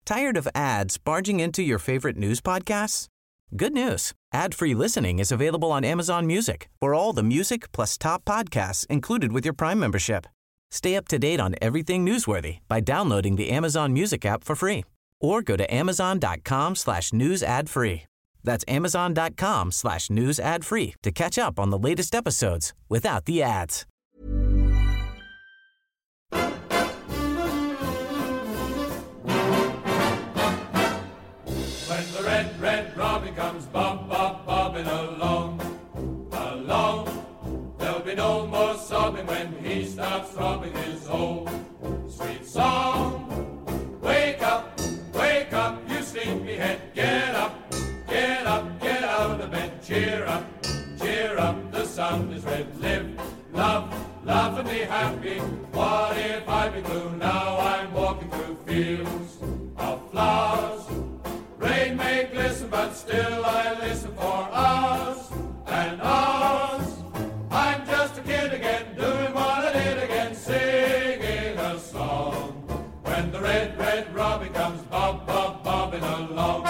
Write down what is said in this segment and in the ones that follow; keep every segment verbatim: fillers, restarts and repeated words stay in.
Tired of ads barging into your favorite news podcasts? Good news. Ad-free listening is available on Amazon Music for all the music plus top podcasts included with your Prime membership. Stay up to date on everything newsworthy by downloading the Amazon Music app for free or go to amazon.com slash news ad free. That's amazon.com slash news ad free to catch up on the latest episodes without the ads. When the red, red robin comes bob, bob, bobbing along, along, there'll be no more sobbing when he starts throbbing his old sweet song. Wake up, wake up, you sleepyhead, get up, get up, get out of bed, cheer up, cheer up, the sun is red, live, love, laugh and be happy. What if I be blue? Now I'm walking through fields of flowers. Rain may glisten, but still I listen for hours and hours. I'm just a kid again, doing what I did again, singing a song. When the red, red robin comes bob, bob, bobbing along.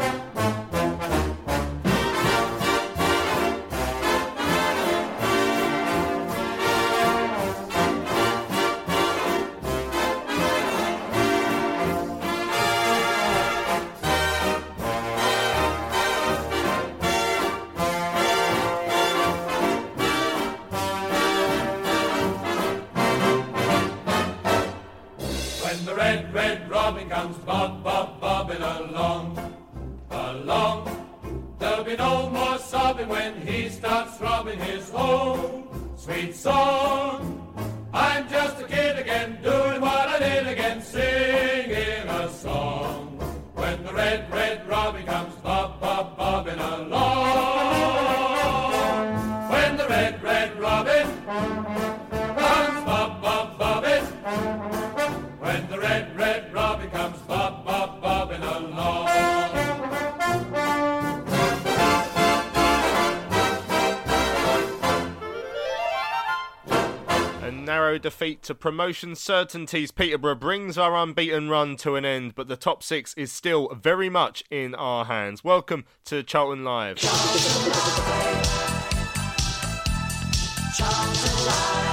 Red, red robin comes bob, bob, bobbing along, along. There'll be no more sobbing when he starts throbbing his old sweet song. I'm just a kid again, doing what I did again, singing a song. When the red, red robin comes bob, bob, bobbing along. When the red, red robin comes bob, bob, bobbing. When the red, red robin comes bob, bob, bobbing along. A narrow defeat to promotion certainties. Peterborough brings our unbeaten run to an end, but the top six is still very much in our hands. Welcome to Charlton Live. Charlton Live. Charlton Live.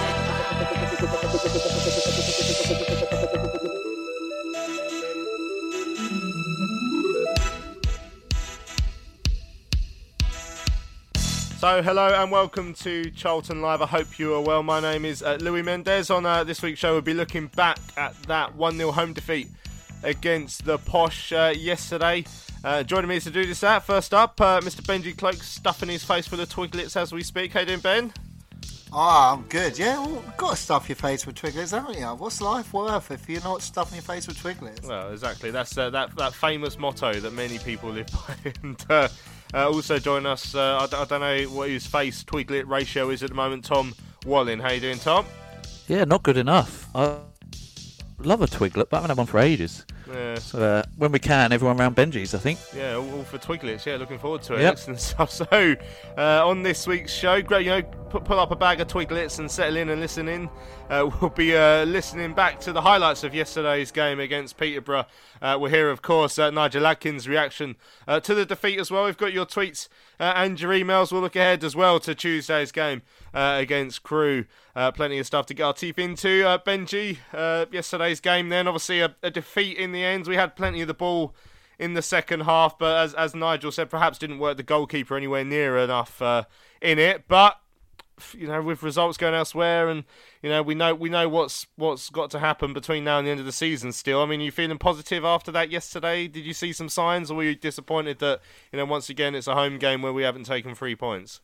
So, hello and welcome to Charlton Live. I hope you are well. My name is uh, Louis Mendez. On uh, this week's show, we'll be looking back at that one nil home defeat against the Posh uh, yesterday. Uh, joining me to do this out, first up, uh, Mister Benji Cloak stuffing his face full of Twiglets as we speak. How you doing, Ben? Oh, I'm good, yeah. Well, you've got to stuff your face with Twiglets, haven't you? What's life worth if you're not stuffing your face with Twiglets? Well, exactly. That's uh, that, that famous motto that many people live by. and uh, uh, also join us, uh, I, d- I don't know what his face Twiglet ratio is at the moment, Tom Wallin. How you doing, Tom? Yeah, not good enough. I love a Twiglet, but I haven't had one for ages. Yeah. So uh, when we can, everyone around Benji's, I think. Yeah, all, all for Twiglets. Yeah, looking forward to it. Yep. Excellent stuff. So, uh, on this week's show, great, you know, put, pull up a bag of Twiglets and settle in and listen in. Uh, we'll be uh, listening back to the highlights of yesterday's game against Peterborough. Uh, we'll hear, of course, uh, Nigel Adkins' reaction uh, to the defeat as well. We've got your tweets uh, and your emails. We'll look ahead as well to Tuesday's game uh, against Crewe. Uh, plenty of stuff to get our teeth into. Uh, Benji, uh, yesterday's game then, obviously a, a defeat in the end. We had plenty of the ball in the second half, but as as Nigel said, perhaps didn't work the goalkeeper anywhere near enough uh, in it. But you know, with results going elsewhere, and you know, we know we know what's what's got to happen between now and the end of the season. Still, I mean, are you feeling positive after that yesterday? Did you see some signs, or were you disappointed that you know once again it's a home game where we haven't taken three points?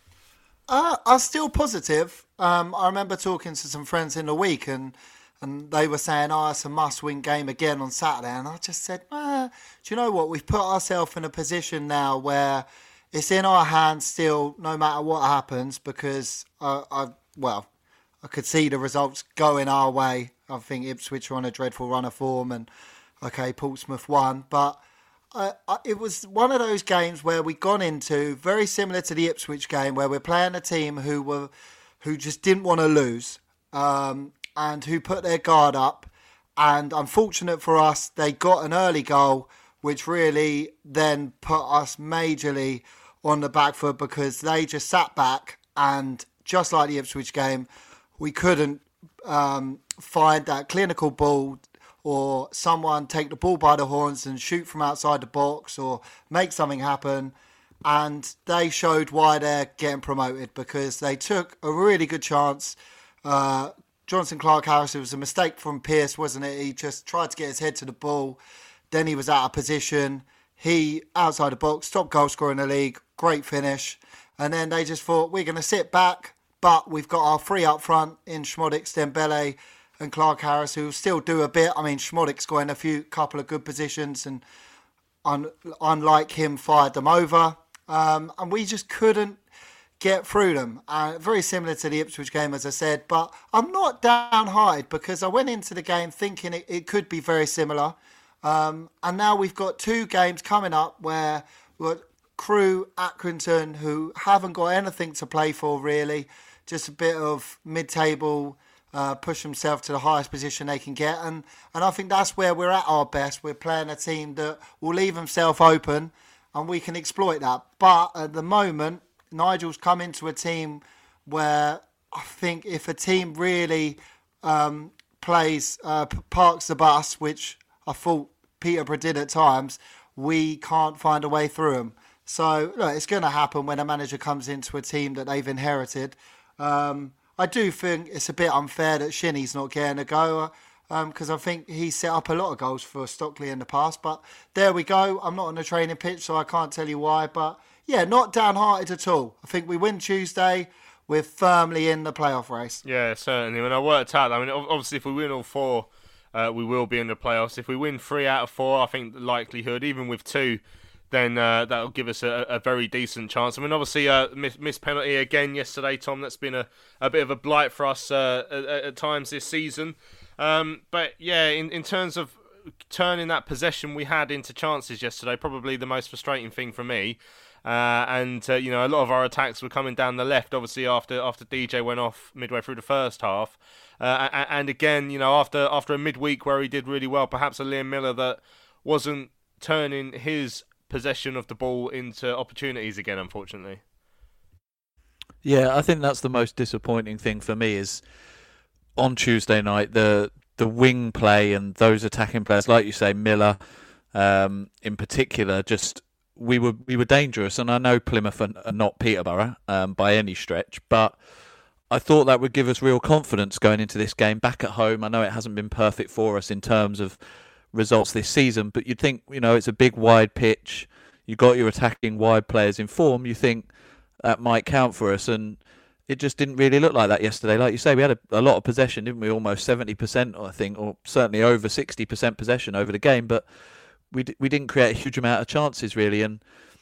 Uh, I'm still positive. Um, I remember talking to some friends in the week, and and they were saying, "Oh, it's a must-win game again on Saturday." And I just said, ah, "Do you know what? We've put ourselves in a position now where it's in our hands still, no matter what happens." Because I, I well, I could see the results going our way. I think Ipswich are on a dreadful run of form, and okay, Portsmouth won, but Uh, it was one of those games where we'd gone into, very similar to the Ipswich game, where we're playing a team who were, who just didn't want to lose, um, and who put their guard up, And unfortunate for us, they got an early goal, which really then put us majorly on the back foot because they just sat back and just like the Ipswich game, we couldn't um, find that clinical ball or someone take the ball by the horns and shoot from outside the box or make something happen. And they showed why they're getting promoted because they took a really good chance. Uh, Jonson Clarke-Harris, it was a mistake from Pearce, wasn't it? He just tried to get his head to the ball. Then he was out of position. He, outside the box, top goal scorer in the league, great finish. And then they just thought, we're going to sit back, but we've got our three up front in Szmodics, Dembele and Clarke-Harris, who still do a bit. I mean, Szmodics got in a few couple of good positions and un- unlike him, fired them over. Um, and we just couldn't get through them. Uh, very similar to the Ipswich game, as I said, but I'm not downhearted because I went into the game thinking it, it could be very similar. Um, and now we've got two games coming up where we've got Crewe, Accrington, who haven't got anything to play for really, just a bit of mid-table, uh, push themselves to the highest position they can get. And, and I think that's where we're at our best. We're playing a team that will leave themselves open and we can exploit that. But at the moment, Nigel's come into a team where I think if a team really um, plays, uh, parks the bus, which I thought Peterborough did at times, we can't find a way through them. So look, it's going to happen when a manager comes into a team that they've inherited. Um, I do think it's a bit unfair that Shinnie's not getting a go because um, I think he set up a lot of goals for Stockley in the past. But there we go. I'm not on the training pitch, so I can't tell you why. But yeah, not downhearted at all. I think we win Tuesday. We're firmly in the playoff race. Yeah, certainly. When I worked out, I mean, obviously, if we win all four, uh, we will be in the playoffs. If we win three out of four, I think the likelihood, even with two, then uh, that'll give us a, a very decent chance. I mean, obviously, uh, missed miss penalty again yesterday, Tom. That's been a, a bit of a blight for us uh, at, at times this season. Um, but yeah, in, in terms of turning that possession we had into chances yesterday, probably the most frustrating thing for me. Uh, and, uh, you know, a lot of our attacks were coming down the left, obviously, after after D J went off midway through the first half. Uh, and, and again, you know, after after a midweek where he did really well, perhaps a Liam Miller that wasn't turning his possession of the ball into opportunities again, unfortunately. Yeah, I think that's the most disappointing thing for me is on Tuesday night, the the wing play and those attacking players, like you say, Miller um, in particular, just... We were we were dangerous, and I know Plymouth are not Peterborough um, by any stretch, but I thought that would give us real confidence going into this game back at home. I know it hasn't been perfect for us in terms of results this season, but you'd think, you know, it's a big wide pitch. You got your attacking wide players in form. You think that might count for us, and it just didn't really look like that yesterday. Like you say, we had a, a lot of possession, didn't we? Almost seventy percent, I think, or certainly over sixty percent possession over the game, but we d- we didn't create a huge amount of chances really, and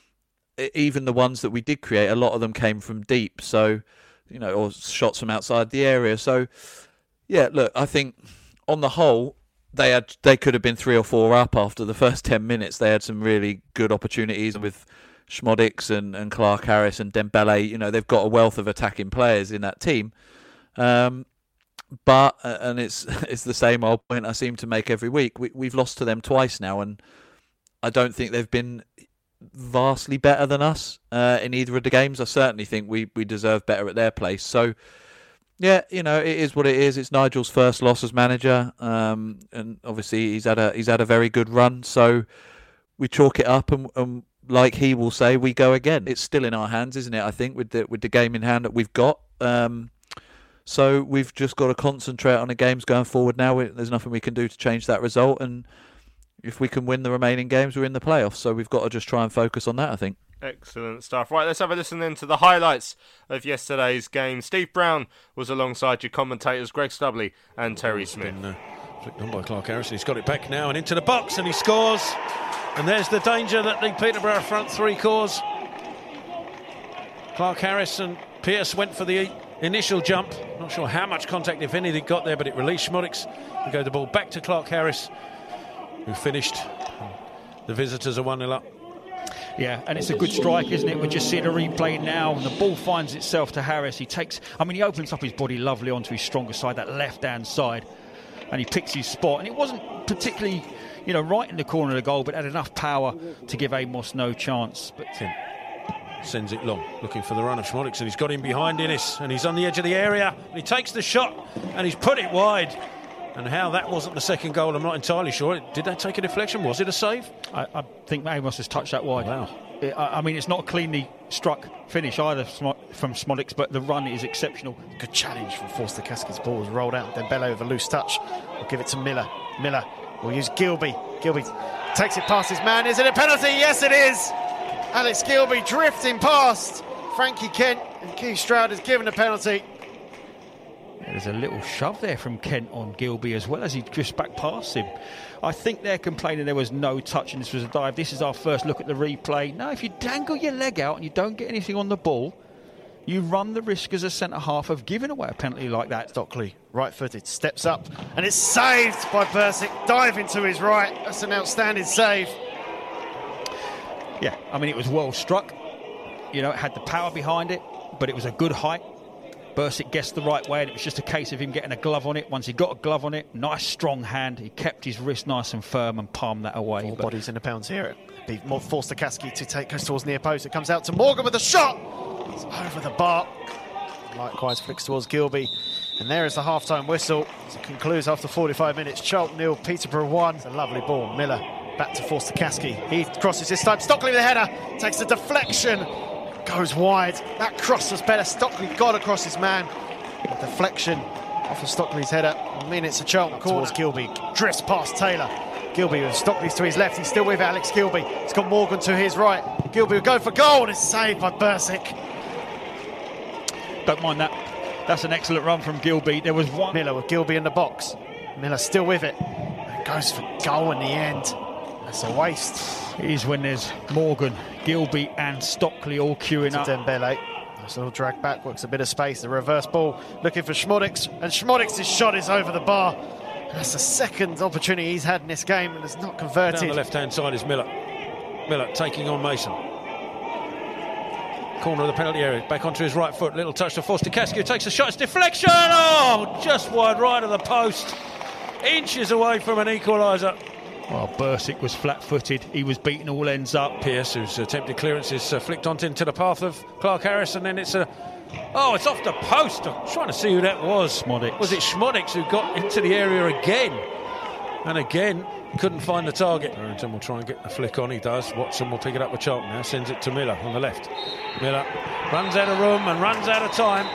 even the ones that we did create, a lot of them came from deep, so you know, or shots from outside the area. So yeah, look, I think on the whole they had they could have been three or four up after the first ten minutes. They had some really good opportunities with Szmodics and, and Clarke-Harris and Dembele. You know, they've got a wealth of attacking players in that team. Um, But, and it's it's the same old point I seem to make every week, we, we've lost to them twice now, and I don't think they've been vastly better than us uh, in either of the games. I certainly think we, we deserve better at their place. So, yeah, you know, it is what it is. It's Nigel's first loss as manager, um, and obviously he's had a he's had a very good run. So we chalk it up, and, and like he will say, we go again. It's still in our hands, isn't it? I think with the with the game in hand that we've got. Um, So we've just got to concentrate on the games going forward now. There's nothing we can do to change that result. And if we can win the remaining games, we're in the playoffs. So we've got to just try and focus on that, I think. Excellent stuff. Right, let's have a listen then to the highlights of yesterday's game. Steve Brown was alongside your commentators, Greg Stubley and Terry Smith. Been, uh, flicked on by Clarke-Harris. He's got it back now and into the box, and he scores. And there's the danger that the Peterborough front three cause. Clarke-Harris and Pearce went for the initial jump. Not sure how much contact, if any, they got there, but it released Szmodics. We go the ball back to Clarke-Harris, who finished. The visitors are one nil up. Yeah, and it's a good strike, isn't it? We're just seeing a replay now, and the ball finds itself to Harris. He takes, I mean, he opens up his body lovely onto his stronger side, that left-hand side. and he picks his spot. And it wasn't particularly, you know, right in the corner of the goal, but had enough power to give Amos no chance. But Tim sends it long, looking for the run of Schmodix, and he's got him behind Innes, and he's on the edge of the area, and he takes the shot, and he's put it wide. And how that wasn't the second goal, I'm not entirely sure. Did that take a deflection? Was it a save? I, I think Amos has touched that wide. Wow. It, I, I mean, it's not a cleanly struck finish either from Schmodix, but the run is exceptional. Good challenge from Forster Kaski's ball was rolled out. Dembele with a loose touch. We'll give it to Miller. Miller will use Gilby. Gilby takes it past his man. Is it a penalty? Yes, it is. Alex Gilby drifting past Frankie Kent, and Keith Stroud is given a penalty. There's a little shove there from Kent on Gilby as well as he drifts back past him. I think they're complaining there was no touch and this was a dive. This is our first look at the replay. No, if you dangle your leg out and you don't get anything on the ball, you run the risk as a centre-half of giving away a penalty like that. Stockley, right-footed, steps up, and it's saved by Bursic, diving to his right. That's an outstanding save. Yeah, I mean, it was well struck. You know, it had the power behind it, but it was a good height. Bursic guessed the right way, and it was just a case of him getting a glove on it. Once he got a glove on it, nice strong hand, he kept his wrist nice and firm and palmed that away. Four but bodies in the pounds here. It'd be more Forster Kaski to take goes towards near post. It comes out to Morgan with a shot. It's over the bar. Likewise flicks towards Gilby. And there is the half-time whistle. As it concludes after forty-five minutes. Charlton nil, Peterborough one. It's a lovely ball. Miller back to Forster Kaski. He crosses this time. Stockley with a header. Takes the deflection. Goes wide. That cross was better. Stockley got across his man. A deflection off of Stockley's header. I mean, it's a Charlton corner. Towards Gilby. Drifts past Taylor. Gilby with Stockley's to his left. He's still with Alex Gilby. He's got Morgan to his right. Gilby will go for goal, and it's saved by Bursic. Don't mind that. That's an excellent run from Gilby. There was one. Miller with Gilby in the box. Miller still with it. And goes for goal in the end. That's a waste. It is when there's Morgan, Gilby and Stockley all queuing up. Dembele. Nice little drag back, works a bit of space. The reverse ball looking for Schmodix, and Schmodix's shot is over the bar. And that's the second opportunity he's had in this game and has not converted. Down the left-hand side is Miller. Miller taking on Mason. Corner of the penalty area, back onto his right foot. Little touch to Forster Kaski, who takes a shot. It's deflection! Oh, just wide right of the post. Inches away from an equaliser. Well, Bursic was flat-footed. He was beating all ends up. Pearce, whose attempted clearance is uh, flicked onto into the path of Clark Harris, and then it's a... Oh, it's off the post. I'm trying to see who that was. Schmodix. Was it Schmodix who got into the area again? And again, couldn't find the target. Barrington will try and get the flick on. He does. Watson will pick it up with Charlton now. Sends it to Miller on the left. Miller runs out of room and runs out of time.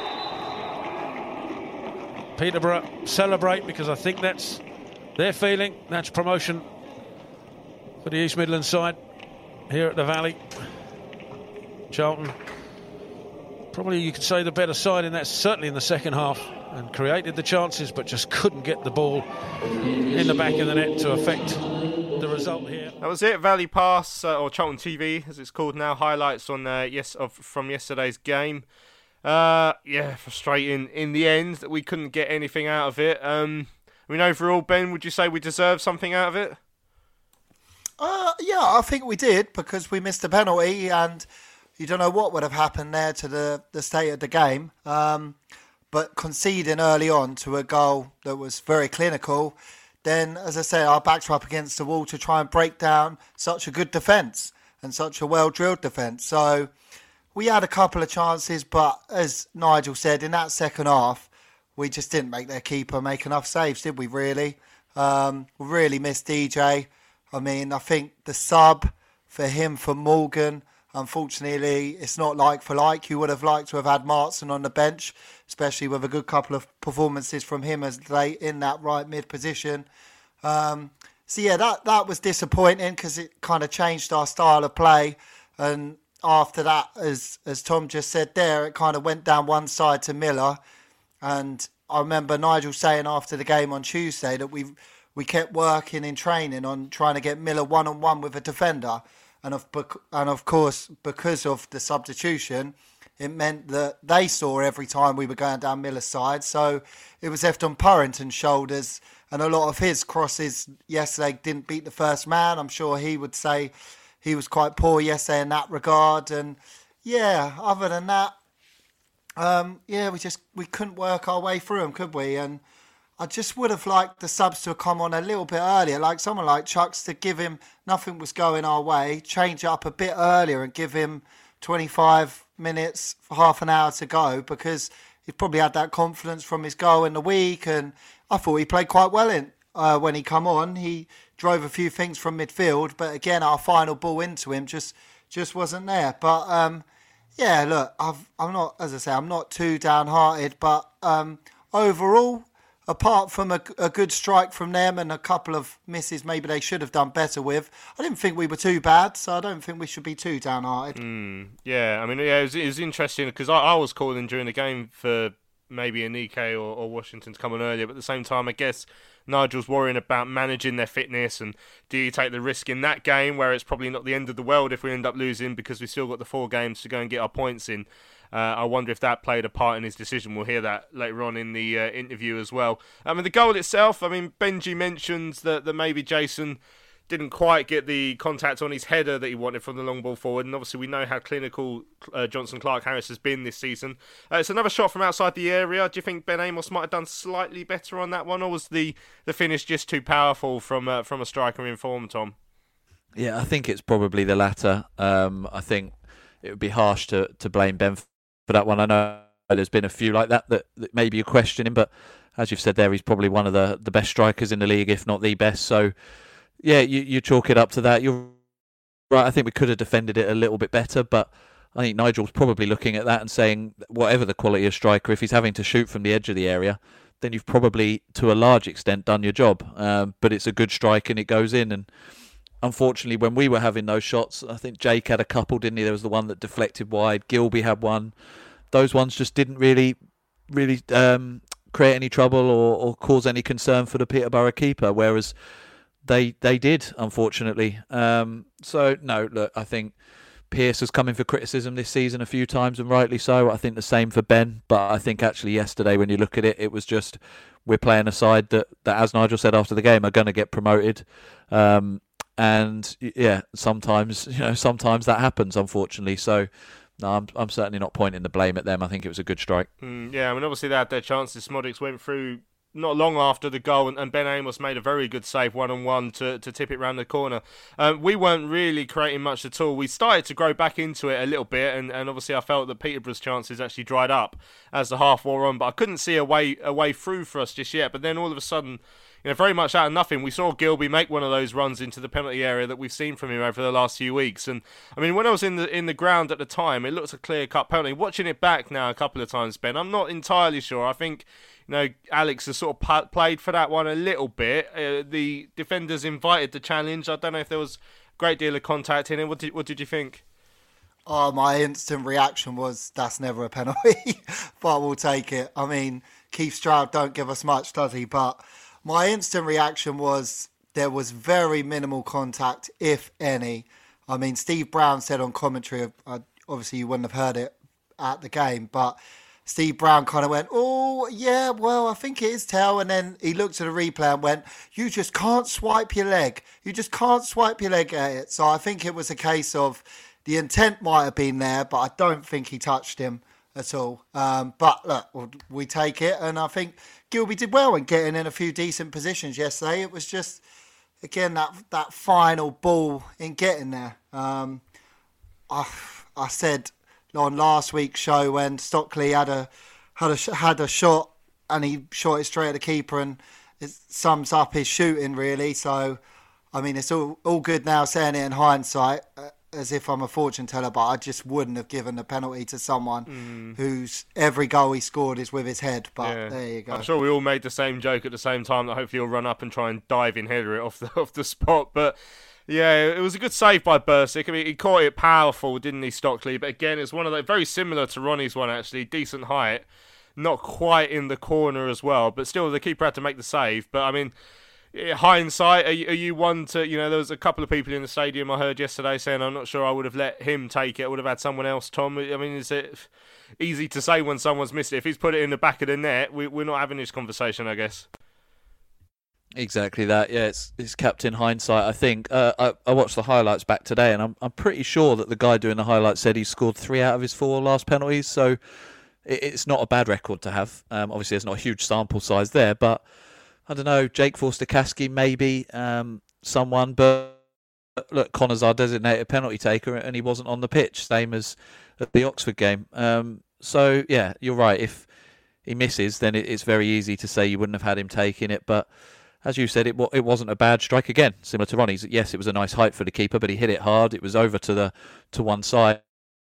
Peterborough celebrate because I think that's their feeling. That's promotion for the East Midlands side here at the Valley. Charlton, probably you could say the better side in that, certainly in the second half, and created the chances but just couldn't get the ball in the back of the net to affect the result here. That was it. Valley Pass, uh, or Charlton T V as it's called now, highlights on uh, yes of from yesterday's game. Uh, yeah, frustrating in the end that we couldn't get anything out of it. Um, I mean, overall, Ben, would you say we deserved something out of it? Uh, yeah, I think we did, because we missed a penalty and you don't know what would have happened there to the, the state of the game. Um, but conceding early on to a goal that was very clinical, then, as I say, our backs were up against the wall to try and break down such a good defence and such a well-drilled defence. So we had a couple of chances, but as Nigel said, in that second half, we just didn't make their keeper make enough saves, did we, really? Um, we really missed D J. I mean, I think the sub for him, for Morgan, unfortunately, it's not like for like. You would have liked to have had Martson on the bench, especially with a good couple of performances from him as they in that right mid position. Um, so, yeah, that, that was disappointing because it kind of changed our style of play. And after that, as as Tom just said there, it kind of went down one side to Miller. And I remember Nigel saying after the game on Tuesday that we we kept working in training on trying to get Miller one-on-one with a defender. And of, and of course, because of the substitution, it meant that they saw every time we were going down Miller's side. So it was left on Purrington's shoulders. And a lot of his crosses yesterday didn't beat the first man. I'm sure he would say he was quite poor yesterday in that regard. And yeah, other than that, um, yeah, we just we couldn't work our way through them, could we? And I just would have liked the subs to have come on a little bit earlier, like someone like Chucks to give him, nothing was going our way, change it up a bit earlier and give him twenty-five minutes, half an hour to go, because he's probably had that confidence from his goal in the week, and I thought he played quite well in uh, when he come on. He drove a few things from midfield, but again, our final ball into him just just wasn't there. But um, yeah, look, I've, I'm not, as I say, I'm not too downhearted, but um, overall, apart from a, a good strike from them and a couple of misses maybe they should have done better with, I didn't think we were too bad, so I don't think we should be too downhearted. Mm, yeah, I mean, yeah, it was, it was interesting because I, I was calling during the game for maybe Anike or, or Washington to come on earlier, but at the same time, I guess Nigel's worrying about managing their fitness, and do you take the risk in that game where it's probably not the end of the world if we end up losing because we've still got the four games to go and get our points in. Uh, I wonder if that played a part in his decision. We'll hear that later on in the uh, interview as well. I mean, the goal itself, I mean, Benji mentions that, that maybe Jason didn't quite get the contact on his header that he wanted from the long ball forward, and obviously we know how clinical uh, Johnson Clark-Harris has been this season. Uh, it's another shot from outside the area. Do you think Ben Amos might have done slightly better on that one, or was the, the finish just too powerful from uh, from a striker in form, Tom? Yeah, I think it's probably the latter. Um, I think it would be harsh to, to blame Ben for that one. I know there's been a few like that that, that maybe you're questioning, but as you've said there, he's probably one of the, the best strikers in the league, if not the best. So, yeah, you, you chalk it up to that. You're right. I think we could have defended it a little bit better, but I think Nigel's probably looking at that and saying, whatever the quality of striker, if he's having to shoot from the edge of the area, then you've probably, to a large extent, done your job. Um, but it's a good strike and it goes in. And unfortunately, when we were having those shots, I think Jake had a couple, didn't he? There was the one that deflected wide. Gilby had one. Those ones just didn't really, really um, create any trouble or, or cause any concern for the Peterborough keeper, whereas they they did, unfortunately. Um, so, no, look, I think Pearce has come in for criticism this season a few times, and rightly so. I think the same for Ben, but I think actually yesterday, when you look at it, it was just we're playing a side that, that as Nigel said after the game, are going to get promoted. Um, and, yeah, sometimes, you know, sometimes that happens, unfortunately. So, no, I'm, I'm certainly not pointing the blame at them. I think it was a good strike. Mm, yeah, I mean, obviously they had their chances. Smodics went through not long after the goal, and, and Ben Amos made a very good save one-on-one to, to tip it round the corner. Um, we weren't really creating much at all. We started to grow back into it a little bit, and, and obviously I felt that Peterborough's chances actually dried up as the half wore on, but I couldn't see a way, a way through for us just yet. But then all of a sudden, you know, very much out of nothing, we saw Gilby make one of those runs into the penalty area that we've seen from him over the last few weeks. And I mean, when I was in the in the ground at the time, it looked a clear-cut penalty. Watching it back now a couple of times, Ben, I'm not entirely sure. I think, you know, Alex has sort of played for that one a little bit. Uh, the defenders invited the challenge. I don't know if there was a great deal of contact in it. What did, what did you think? Oh, my instant reaction was, that's never a penalty, but we'll take it. I mean, Keith Stroud don't give us much, does he? But my instant reaction was there was very minimal contact, if any. I mean, Steve Brown said on commentary, uh, obviously you wouldn't have heard it at the game, but Steve Brown kind of went, oh, yeah, well, I think it is tail. And then he looked at the replay and went, you just can't swipe your leg. You just can't swipe your leg at it. So I think it was a case of the intent might have been there, but I don't think he touched him at all. Um, but look, we take it. And I think Gilby did well in getting in a few decent positions yesterday. It was just, again, that that final ball in getting there. Um, I, I said on last week's show when Stockley had a had a had a shot and he shot it straight at the keeper, and it sums up his shooting really. So, I mean, it's all all good now saying it in hindsight, uh, as if I'm a fortune teller, but I just wouldn't have given the penalty to someone mm. whose every goal he scored is with his head. But yeah, there you go. I'm sure we all made the same joke at the same time that hopefully he'll run up and try and dive in header it off the off the spot, but. Yeah, it was a good save by Bursic. I mean, he caught it powerful, didn't he, Stockley? But again, it's one of the very similar to Ronnie's one, actually. Decent height. Not quite in the corner as well, but still the keeper had to make the save. But, I mean, hindsight, are you, are you one to, you know, there was a couple of people in the stadium I heard yesterday saying, I'm not sure I would have let him take it. I would have had someone else, Tom. I mean, is it easy to say when someone's missed it? If he's put it in the back of the net, we, we're not having this conversation, I guess. Exactly that. Yeah, it's it's captain hindsight. I think uh, I I watched the highlights back today, and I'm I'm pretty sure that the guy doing the highlights said he scored three out of his four last penalties. So it, it's not a bad record to have. Um, obviously, there's not a huge sample size there, but I don't know, Jake Forster-Caskey maybe, um, someone, but look, Connor's our designated penalty taker and he wasn't on the pitch, same as at the Oxford game. Um, so, yeah, you're right. If he misses, then it's very easy to say you wouldn't have had him taking it. But as you said, it it wasn't a bad strike again, similar to Ronnie's. Yes, it was a nice height for the keeper, but he hit it hard. It was over to the to one side,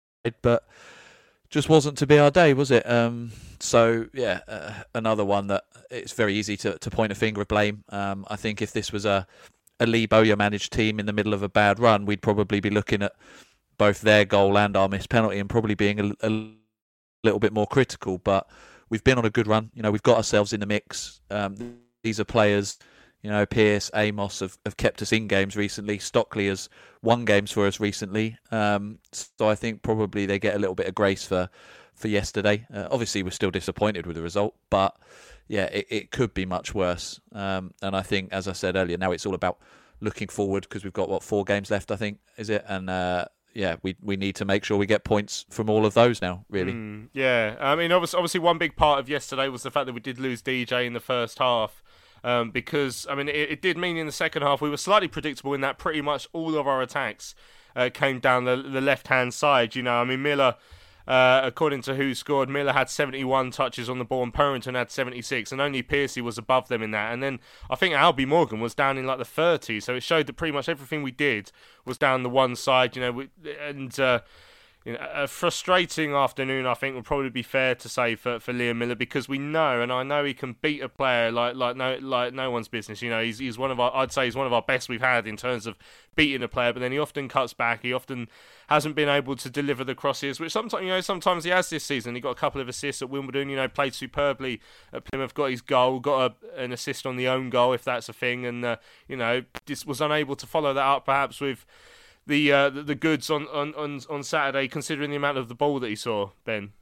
but just wasn't to be our day, was it? Um, so, yeah, uh, another one that it's very easy to, to point a finger of blame. Um, I think if this was a, a Lee Bowyer managed team in the middle of a bad run, we'd probably be looking at both their goal and our missed penalty and probably being a, a little bit more critical. But we've been on a good run. You know, we've got ourselves in the mix. Um, these are players, you know, Pearce, Amos have, have kept us in games recently. Stockley has won games for us recently. Um, so I think probably they get a little bit of grace for, for yesterday. Uh, obviously, we're still disappointed with the result, but yeah, it, it could be much worse. Um, and I think, as I said earlier, now it's all about looking forward because we've got, what, four games left, I think, is it? And uh, yeah, we we need to make sure we get points from all of those now, really. Mm, yeah, I mean, obviously, obviously, one big part of yesterday was the fact that we did lose D J in the first half. Um, because, I mean, it, it did mean in the second half we were slightly predictable in that pretty much all of our attacks uh, came down the, the left-hand side. You know, I mean, Miller, uh, according to Who Scored, Miller had seventy-one touches on the ball and Purrington had seventy-six, and only Piercy was above them in that. And then I think Albie Morgan was down in like the thirties, so it showed that pretty much everything we did was down the one side, you know, we, and... Uh, You know, a frustrating afternoon, I think, would probably be fair to say for, for Liam Miller, because we know, and I know he can beat a player like like no like no one's business. You know, he's he's one of our, I'd say he's one of our best we've had in terms of beating a player. But then he often cuts back. He often hasn't been able to deliver the crosses, which sometimes you know sometimes he has this season. He got a couple of assists at Wimbledon. You know, played superbly at Plymouth. Got his goal. Got a, an assist on the own goal, if that's a thing. And uh, you know, just was unable to follow that up, perhaps with the uh, the, the goods on, on, on, on Saturday, considering the amount of the ball that he saw, Ben.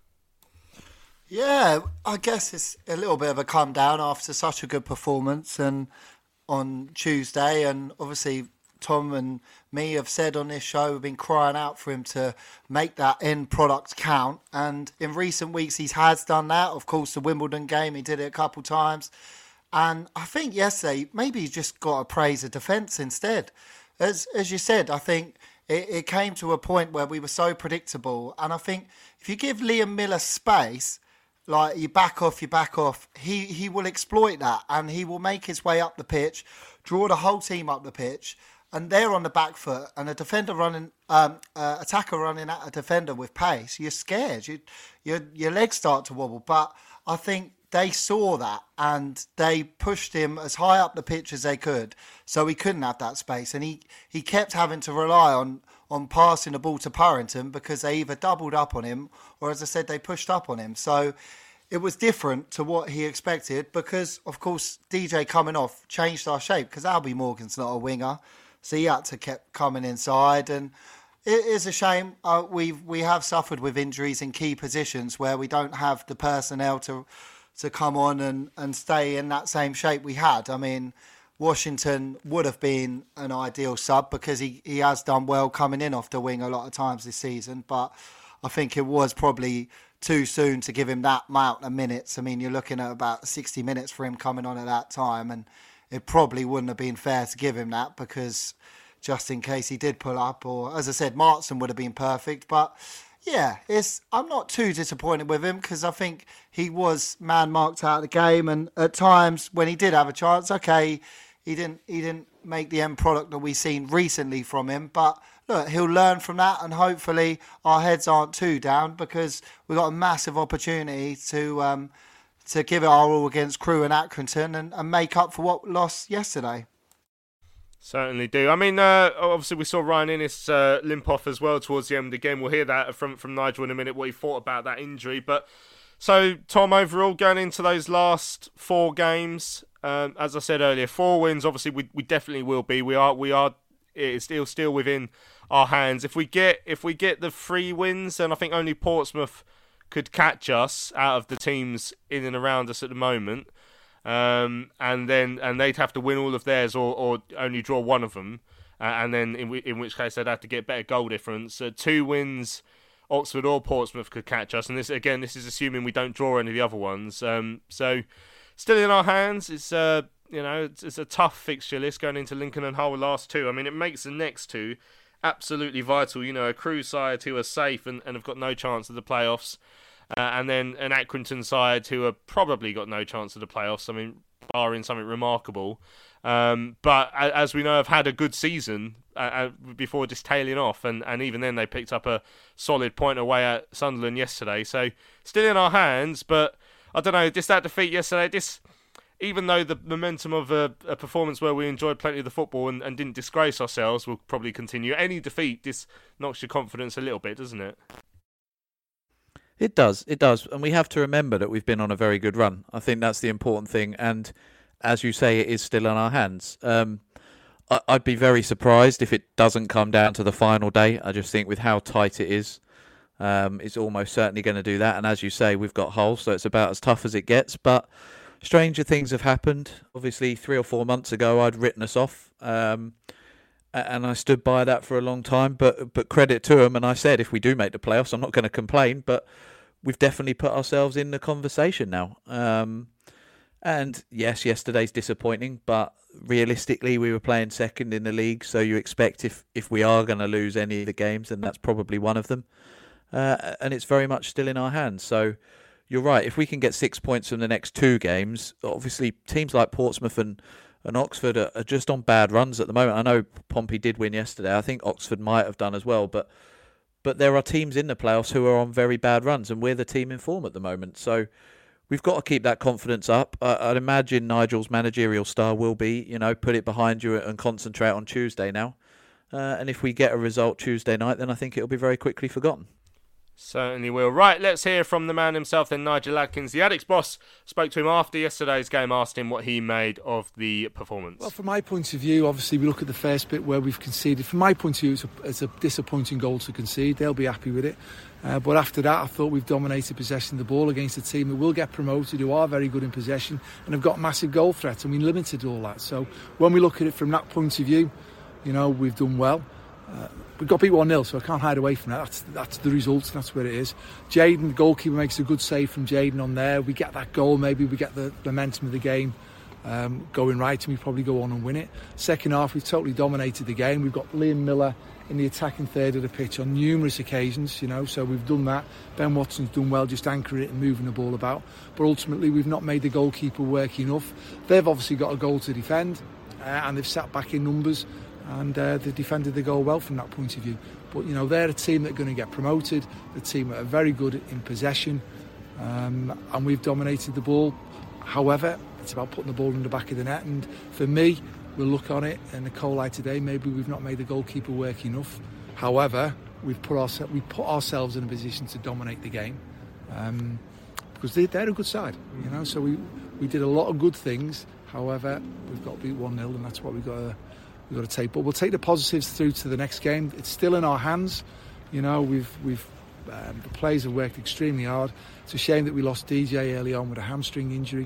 Yeah, I guess it's a little bit of a come down after such a good performance and on Tuesday, and obviously Tom and me have said on this show we've been crying out for him to make that end product count, and in recent weeks he has done that. Of course, the Wimbledon game he did it a couple times, and I think yesterday maybe he just got to praise the defence instead. As as you said, I think it, it came to a point where we were so predictable. And I think if you give Liam Miller space, like you back off, you back off, he, he will exploit that and he will make his way up the pitch, draw the whole team up the pitch, and they're on the back foot and a defender running, um, uh, attacker running at a defender with pace, you're scared. You, your your legs start to wobble. But I think they saw that and they pushed him as high up the pitch as they could, so he couldn't have that space. And he, he kept having to rely on, on passing the ball to Purrington because they either doubled up on him or, as I said, they pushed up on him. So it was different to what he expected because, of course, D J coming off changed our shape because Albie Morgan's not a winger, so he had to keep coming inside. And it is a shame. Uh, we've, we have suffered with injuries in key positions where we don't have the personnel to... to come on and, and stay in that same shape we had. I mean, Washington would have been an ideal sub because he, he has done well coming in off the wing a lot of times this season, but I think it was probably too soon to give him that amount of minutes. I mean, you're looking at about sixty minutes for him coming on at that time, and it probably wouldn't have been fair to give him that because just in case he did pull up, or as I said, Martin would have been perfect, but yeah, it's. I'm not too disappointed with him because I think he was man marked out of the game, and at times when he did have a chance, okay, he didn't. He didn't make the end product that we've seen recently from him. But look, he'll learn from that, and hopefully our heads aren't too down because we've got a massive opportunity to um, to give it our all against Crewe and Accrington and, and make up for what we lost yesterday. Certainly do. I mean, uh, obviously we saw Ryan Innes uh, limp off as well towards the end of the game. We'll hear that from, from Nigel in a minute, what he thought about that injury. But so, Tom, overall, going into those last four games, um, as I said earlier, four wins, obviously we we definitely will be. We are, we are it's still still within our hands. If we get if we get the three wins, then I think only Portsmouth could catch us out of the teams in and around us at the moment. Um, and then and they'd have to win all of theirs or, or only draw one of them, uh, and then in, w- in which case they'd have to get better goal difference. Uh, two wins, Oxford or Portsmouth could catch us, and this again, this is assuming we don't draw any of the other ones. Um, so still in our hands. It's uh, you know, it's, it's a tough fixture list going into Lincoln and Hull last two. I mean, it makes the next two absolutely vital. You know, a Crewe side who are safe and, and have got no chance of the playoffs, uh, and then an Accrington side who have probably got no chance of the playoffs. I mean, barring something remarkable. Um, but as we know, have had a good season uh, before just tailing off, and, and even then they picked up a solid point away at Sunderland yesterday. So still in our hands, but I don't know, just that defeat yesterday, this, even though the momentum of a, a performance where we enjoyed plenty of the football and, and didn't disgrace ourselves will probably continue, any defeat just knocks your confidence a little bit, doesn't it? It does, it does. And we have to remember that we've been on a very good run. I think that's the important thing. And as you say, it is still in our hands. Um, I, I'd be very surprised if it doesn't come down to the final day. I just think with how tight it is, um, it's almost certainly going to do that. And as you say, we've got Hull, so it's about as tough as it gets. But stranger things have happened. Obviously, three or four months ago, I'd written us off. Um, and I stood by that for a long time. But, but credit to them. And I said, if we do make the playoffs, I'm not going to complain. But we've definitely put ourselves in the conversation now. Um, and yes, yesterday's disappointing, but realistically we were playing second in the league, so you expect if, if we are going to lose any of the games, then that's probably one of them. Uh, and it's very much still in our hands. So you're right, if we can get six points from the next two games, obviously teams like Portsmouth and, and Oxford are, are just on bad runs at the moment. I know Pompey did win yesterday. I think Oxford might have done as well, but But there are teams in the playoffs who are on very bad runs, and we're the team in form at the moment. So we've got to keep that confidence up. Uh, I'd imagine Nigel's managerial style will be, you know, put it behind you and concentrate on Tuesday now. Uh, and if we get a result Tuesday night, then I think it'll be very quickly forgotten. Certainly will. Right, let's hear from the man himself then, Nigel Adkins. The Addicks boss spoke to him after yesterday's game, asked him what he made of the performance. Well, from my point of view, obviously we look at the first bit where we've conceded. From my point of view, it's a, it's a disappointing goal to concede. They'll be happy with it. Uh, but after that, I thought we've dominated possession of the ball against a team that will get promoted, who are very good in possession and have got massive goal threats, and we limited all that. So when we look at it from that point of view, you know, we've done well. Uh, we got beat one nil, so I can't hide away from that. That's, that's the result, that's where it is. Jaden, the goalkeeper, makes a good save from Jaden on there. We get that goal, maybe we get the momentum of the game um, going right, and we probably go on and win it. Second half, we've totally dominated the game. We've got Liam Miller in the attacking third of the pitch on numerous occasions, you know, so we've done that. Ben Watson's done well just anchoring it and moving the ball about, but ultimately we've not made the goalkeeper work enough. They've obviously got a goal to defend, uh, and they've sat back in numbers, and uh, they defended the goal well from that point of view. But you know, they're a team that are going to get promoted, the team that are very good in possession, um, and we've dominated the ball. However, it's about putting the ball in the back of the net, and for me, we'll look on it in the cold light today, maybe we've not made the goalkeeper work enough. However, we've put, our, we put ourselves in a position to dominate the game, um, because they, they're a good side, you know, so we, we did a lot of good things. However, we've got to beat one nil, and that's what we've got to We've got to take, but we'll take the positives through to the next game. It's still in our hands, you know. We've we've um, the players have worked extremely hard. It's a shame that we lost D J early on with a hamstring injury.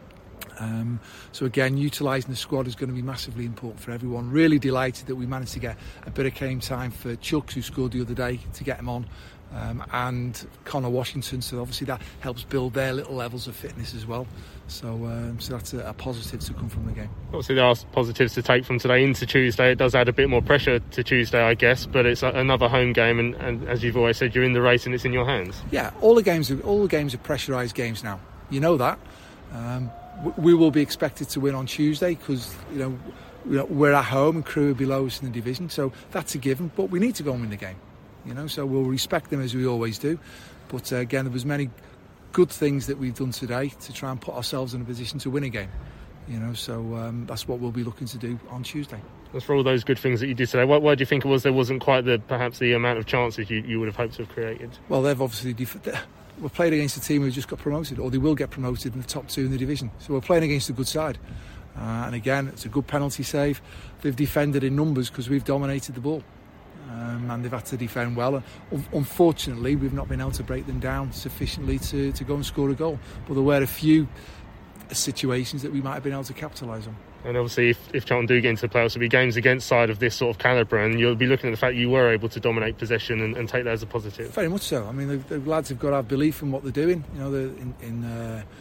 Um, so again, utilising the squad is going to be massively important for everyone. Really delighted that we managed to get a bit of game time for Chuks, who scored the other day, to get him on. Um, and Connor Washington, so obviously that helps build their little levels of fitness as well. So, um, so that's a, a positive to come from the game. Obviously, there are positives to take from today into Tuesday. It does add a bit more pressure to Tuesday, I guess, but it's a, another home game, and, and as you've always said, you're in the race and it's in your hands. Yeah, all the games, are, all the games are pressurised games now. You know that. Um, we will be expected to win on Tuesday because you know we're at home and Crewe are below us in the division, so that's a given. But we need to go and win the game. You know, so we'll respect them as we always do. But uh, again, there was many good things that we've done today to try and put ourselves in a position to win a game. You know, so um, that's what we'll be looking to do on Tuesday. As for all those good things that you did today, why, why do you think it was there wasn't quite the perhaps the amount of chances you, you would have hoped to have created? Well, they've obviously def- we're playing against a team who just got promoted, or they will get promoted in the top two in the division. So we're playing against a good side. Uh, and again, it's a good penalty save. They've defended in numbers because we've dominated the ball. Um, and they've had to defend well, and un- unfortunately we've not been able to break them down sufficiently to, to go and score a goal, but there were a few situations that we might have been able to capitalise on. And obviously if, if Charlton do get into the playoffs, it'll be games against side of this sort of calibre, and you'll be looking at the fact you were able to dominate possession and, and take that as a positive. Very much so. I mean, the, the lads have got to have belief in what they're doing. You know, in, in uh,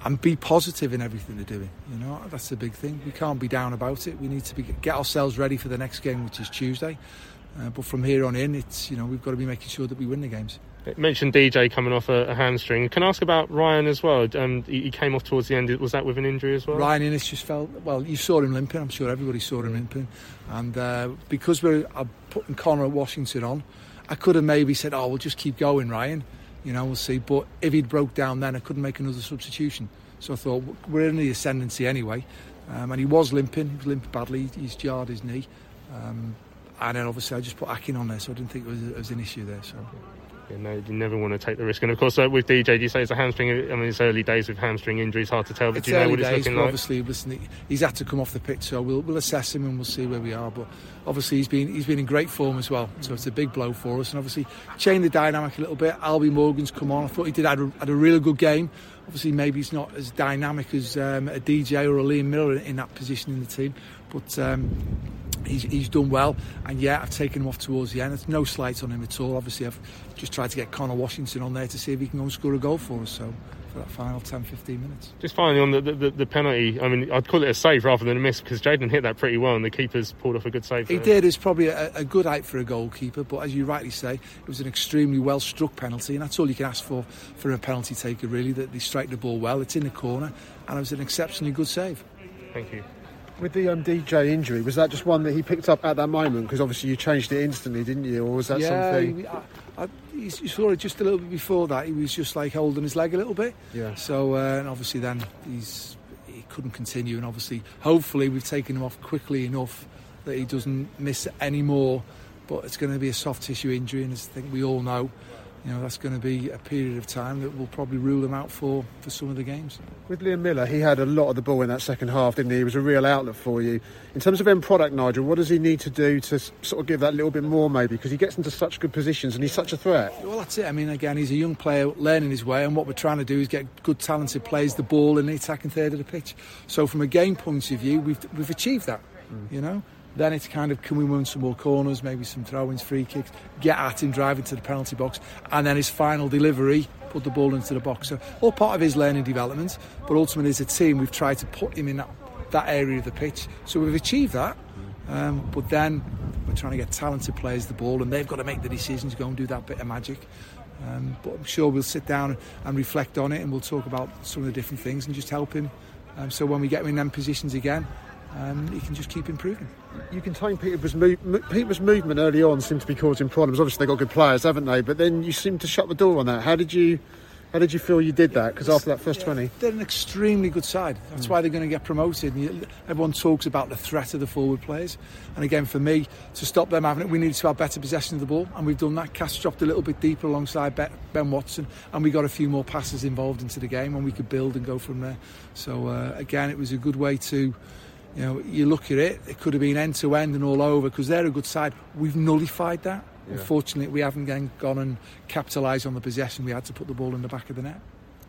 and be positive in everything they're doing. You know, that's the big thing. We can't be down about it. We need to be, get ourselves ready for the next game, which is Tuesday. Uh, but from here on in, it's, you know, we've got to be making sure that we win the games. You mentioned D J coming off a, a hamstring. Can I ask about Ryan as well? Um, he, he came off towards the end. Was that with an injury as well? Ryan Innes just felt, well, you saw him limping. I'm sure everybody saw him limping. And uh, because we're uh, putting Connor Washington on, I could have maybe said, oh, we'll just keep going, Ryan. You know, we'll see. But if he'd broke down then, I couldn't make another substitution. So I thought, we're in the ascendancy anyway. Um, and he was limping. He was limping badly. He's jarred his knee. Um, and then obviously I just put Akin on there, so I didn't think it was, it was an issue there. So. Yeah, no, you never want to take the risk. And of course, uh, with D J, do you say it's a hamstring? I mean, it's early days with hamstring injuries, hard to tell. But it's do you know what days, it's looking but like? Obviously, listen, he's had to come off the pitch, so we'll we'll assess him and we'll see where we are. But obviously, he's been he's been in great form as well, so it's a big blow for us. And obviously, change the dynamic a little bit. Albie Morgan's come on. I thought he did had a, had a really good game. Obviously, maybe he's not as dynamic as um, a D J or a Liam Miller in, in that position in the team, but. Um, He's, he's done well, and yeah, I've taken him off towards the end. There's no slight on him at all. Obviously, I've just tried to get Connor Washington on there to see if he can go and score a goal for us. So for that final ten fifteen minutes. Just finally on the, the, the penalty, I mean, I'd call it a save rather than a miss because Jayden hit that pretty well, and the keeper's pulled off a good save. He there. did. It's probably a, a good height for a goalkeeper, but as you rightly say, it was an extremely well struck penalty, and that's all you can ask for for a penalty taker, really. That they strike the ball well. It's in the corner, and it was an exceptionally good save. Thank you. With the um, D J injury, was that just one that he picked up at that moment? Because obviously you changed it instantly, didn't you? Or was that yeah, something? He, I, I, you saw it just a little bit before that. He was just like holding his leg a little bit. Yeah. So uh, and obviously then he's he couldn't continue, and obviously hopefully we've taken him off quickly enough that he doesn't miss any more. But it's going to be a soft tissue injury, and as I think we all know, you know, that's going to be a period of time that will probably rule him out for, for some of the games. With Liam Miller, he had a lot of the ball in that second half, didn't he? He was a real outlet for you. In terms of end product, Nigel, what does he need to do to sort of give that little bit more, maybe? Because he gets into such good positions and he's such a threat. Well, that's it. I mean, again, he's a young player learning his way, and what we're trying to do is get good, talented players the ball in the attacking third of the pitch. So from a game point of view, we've we've achieved that, mm. you know. Then it's kind of, can we win some more corners, maybe some throw-ins, free kicks, get at him, drive into the penalty box, and then his final delivery, put the ball into the box. So all part of his learning development, but ultimately as a team we've tried to put him in that, that area of the pitch. So we've achieved that, um, but then we're trying to get talented players the ball, and they've got to make the decisions, go and do that bit of magic. Um, but I'm sure we'll sit down and reflect on it, and we'll talk about some of the different things and just help him. Um, so when we get him in them positions again, Um, he can just keep improving. You contain Peterborough's, move, Peterborough's movement early on seemed to be causing problems. Obviously they've got good players, haven't they? But then you seem to shut the door on that. How did you how did you feel you did that? Because after that first yeah, twenty... They're an extremely good side. That's mm. why they're going to get promoted. And everyone talks about the threat of the forward players. And again, for me, to stop them having it, we need to have better possession of the ball. And we've done that. Cass dropped a little bit deeper alongside Ben Watson. And we got a few more passes involved into the game, and we could build and go from there. So, uh, again, it was a good way to... You know, you look at it, it could have been end to end and all over because they're a good side. We've nullified that. Yeah. Unfortunately, we haven't gone and capitalised on the possession. We had to put the ball in the back of the net.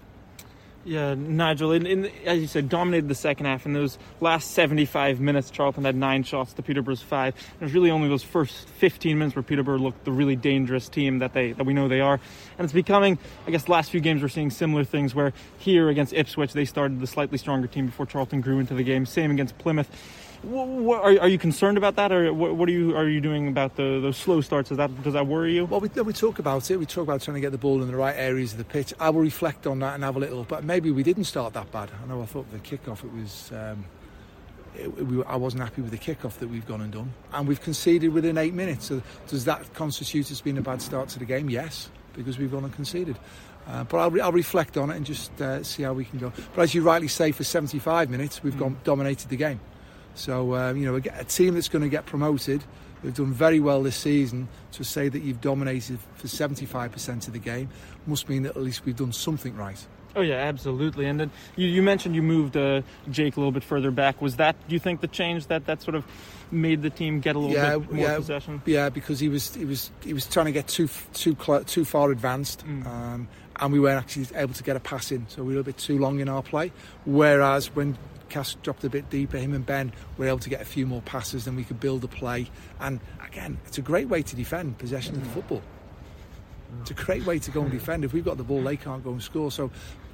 Yeah, Nigel, in, in, as you said, dominated the second half. In those last seventy-five minutes, Charlton had nine shots to Peterborough's five. It was really only those first fifteen minutes where Peterborough looked the really dangerous team that they that we know they are. And it's becoming, I guess, the last few games we're seeing similar things where here against Ipswich, they started the slightly stronger team before Charlton grew into the game. Same against Plymouth. What, what, are, are you concerned about that, or what, what are you are you doing about the those slow starts? Is that does that worry you? Well, we, we talk about it. We talk about trying to get the ball in the right areas of the pitch. I will reflect on that and have a little. But maybe we didn't start that bad. I know. I thought the kickoff it was. Um, it, it, we, I wasn't happy with the kickoff that we've gone and done, and we've conceded within eight minutes. So does that constitute as being a bad start to the game? Yes, because we've gone and conceded. Uh, but I'll, re- I'll reflect on it and just uh, see how we can go. But as you rightly say, for seventy-five minutes, we've mm. gone dominated the game. So, uh, you know, a team that's going to get promoted, they've done very well this season. To say that you've dominated for seventy-five percent of the game must mean that at least we've done something right. Oh, yeah, absolutely. And then you, you mentioned you moved uh, Jake a little bit further back. Was that, do you think, the change that, that sort of made the team get a little yeah, bit more yeah, possession? Yeah, because he was he was he was trying to get too too too far advanced, mm. um, and we weren't actually able to get a pass in, so we were a bit too long in our play. Whereas when Cass dropped a bit deeper, him and Ben were able to get a few more passes, then we could build a play. And again, it's a great way to defend possession of the football. It's a great way to go and defend. If we've got the ball, they can't go and score. So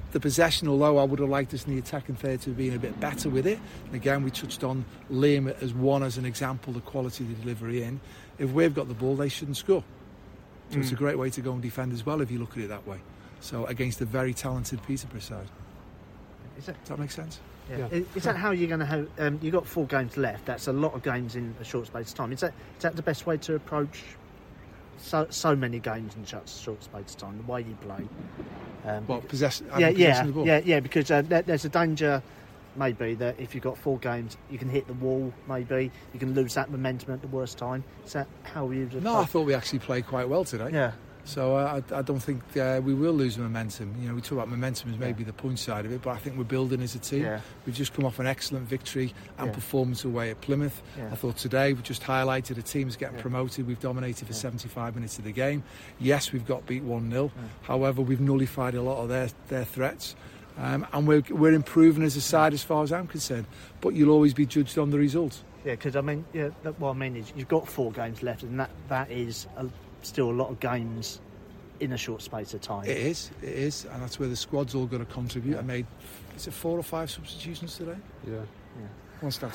the possession, although I would have liked us in the attacking third to have been a bit better with it. And again, we touched on Liam as one as an example, the quality of the delivery in. If we've got the ball, they shouldn't score. So mm. it's a great way to go and defend as well if you look at it that way. So against a very talented Peterborough side. Is that, Does that make sense? Yeah. Is, is that how you're going to have? Um, you've got four games left. That's a lot of games in a short space of time. Is that is that the best way to approach so so many games in such a short space of time? The way you play. Um, well, possess. Yeah, yeah, yeah, yeah. Because uh, there, there's a danger, maybe, that if you've got four games, you can hit the wall. Maybe you can lose that momentum at the worst time. Is that how you? No, I thought we actually played quite well today. Yeah. So uh, I, I don't think uh, we will lose momentum. You know, we talk about momentum as maybe yeah. the point side of it, but I think we're building as a team. Yeah. We've just come off an excellent victory and yeah. performance away at Plymouth. Yeah. I thought today we just highlighted a team's getting yeah. promoted. We've dominated for yeah. seventy-five minutes of the game. Yes, we've got beat one nil. Yeah. However, we've nullified a lot of their, their threats. Um, and we're, we're improving as a side as far as I'm concerned. But you'll always be judged on the result. Yeah, because I mean, yeah, that, what I mean is you've got four games left, and that, that is a, still a lot of games in a short space of time. It is, it is, and that's where the squad's all going to contribute. Yeah. I made, is it four or five substitutions today? Yeah. yeah. What's that?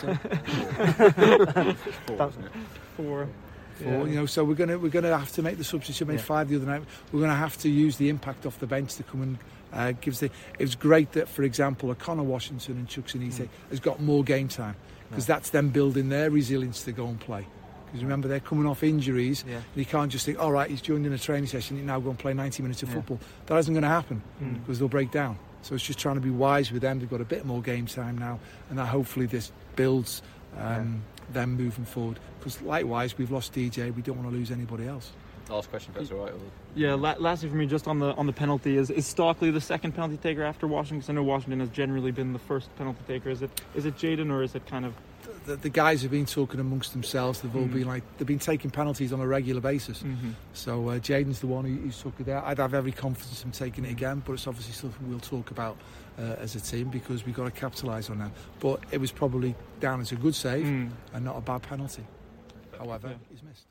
Four. Four. Four. Yeah. You know, so we're gonna we're gonna have to make the substitution. I made yeah. five the other night. We're gonna have to use the impact off the bench to come and uh, give the. It was great that, for example, a Connor Washington and Chuck Sunite mm. has got more game time because yeah. that's them building their resilience to go and play. Because remember, they're coming off injuries. Yeah. And you can't just think, all right, he's joined in a training session, he's now going to play ninety minutes of yeah. football. That isn't going to happen mm. because they'll break down. So it's just trying to be wise with them. They've got a bit more game time now, and that hopefully this builds um, yeah. them moving forward. Because likewise, we've lost D J. We don't want to lose anybody else. Last question, if that's all right. Yeah, la- lastly for me, just on the on the penalty, is is Stockley the second penalty taker after Washington? Because I know Washington has generally been the first penalty taker. Is it is it Jayden, or is it kind of? The, the guys have been talking amongst themselves. They've all mm. been like they've been taking penalties on a regular basis. Mm-hmm. So uh, Jayden's the one who, who took it out. I'd have every confidence in taking it again, but it's obviously something we'll talk about uh, as a team because we've got to capitalise on that. But it was probably down as a good save mm. and not a bad penalty. However, yeah. he's missed.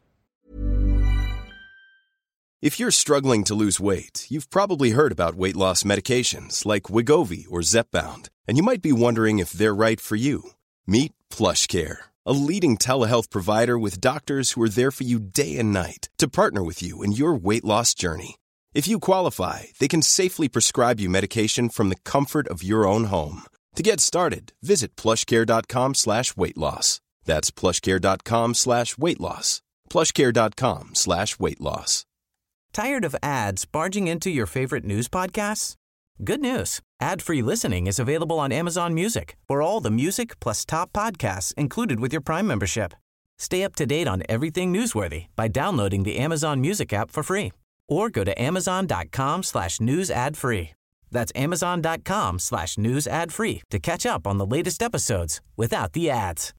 If you're struggling to lose weight, you've probably heard about weight loss medications like Wegovy or Zepbound, and you might be wondering if they're right for you. Meet PlushCare, a leading telehealth provider with doctors who are there for you day and night to partner with you in your weight loss journey. If you qualify, they can safely prescribe you medication from the comfort of your own home. To get started, visit plushcare.com slash weight loss. That's plushcare.com slash weight loss. plushcare.com slash weight loss. Tired of ads barging into your favorite news podcasts? Good news. Ad-free listening is available on Amazon Music for all the music plus top podcasts included with your Prime membership. Stay up to date on everything newsworthy by downloading the Amazon Music app for free or go to amazon.com slash news ad free. That's amazon.com slash news ad free to catch up on the latest episodes without the ads.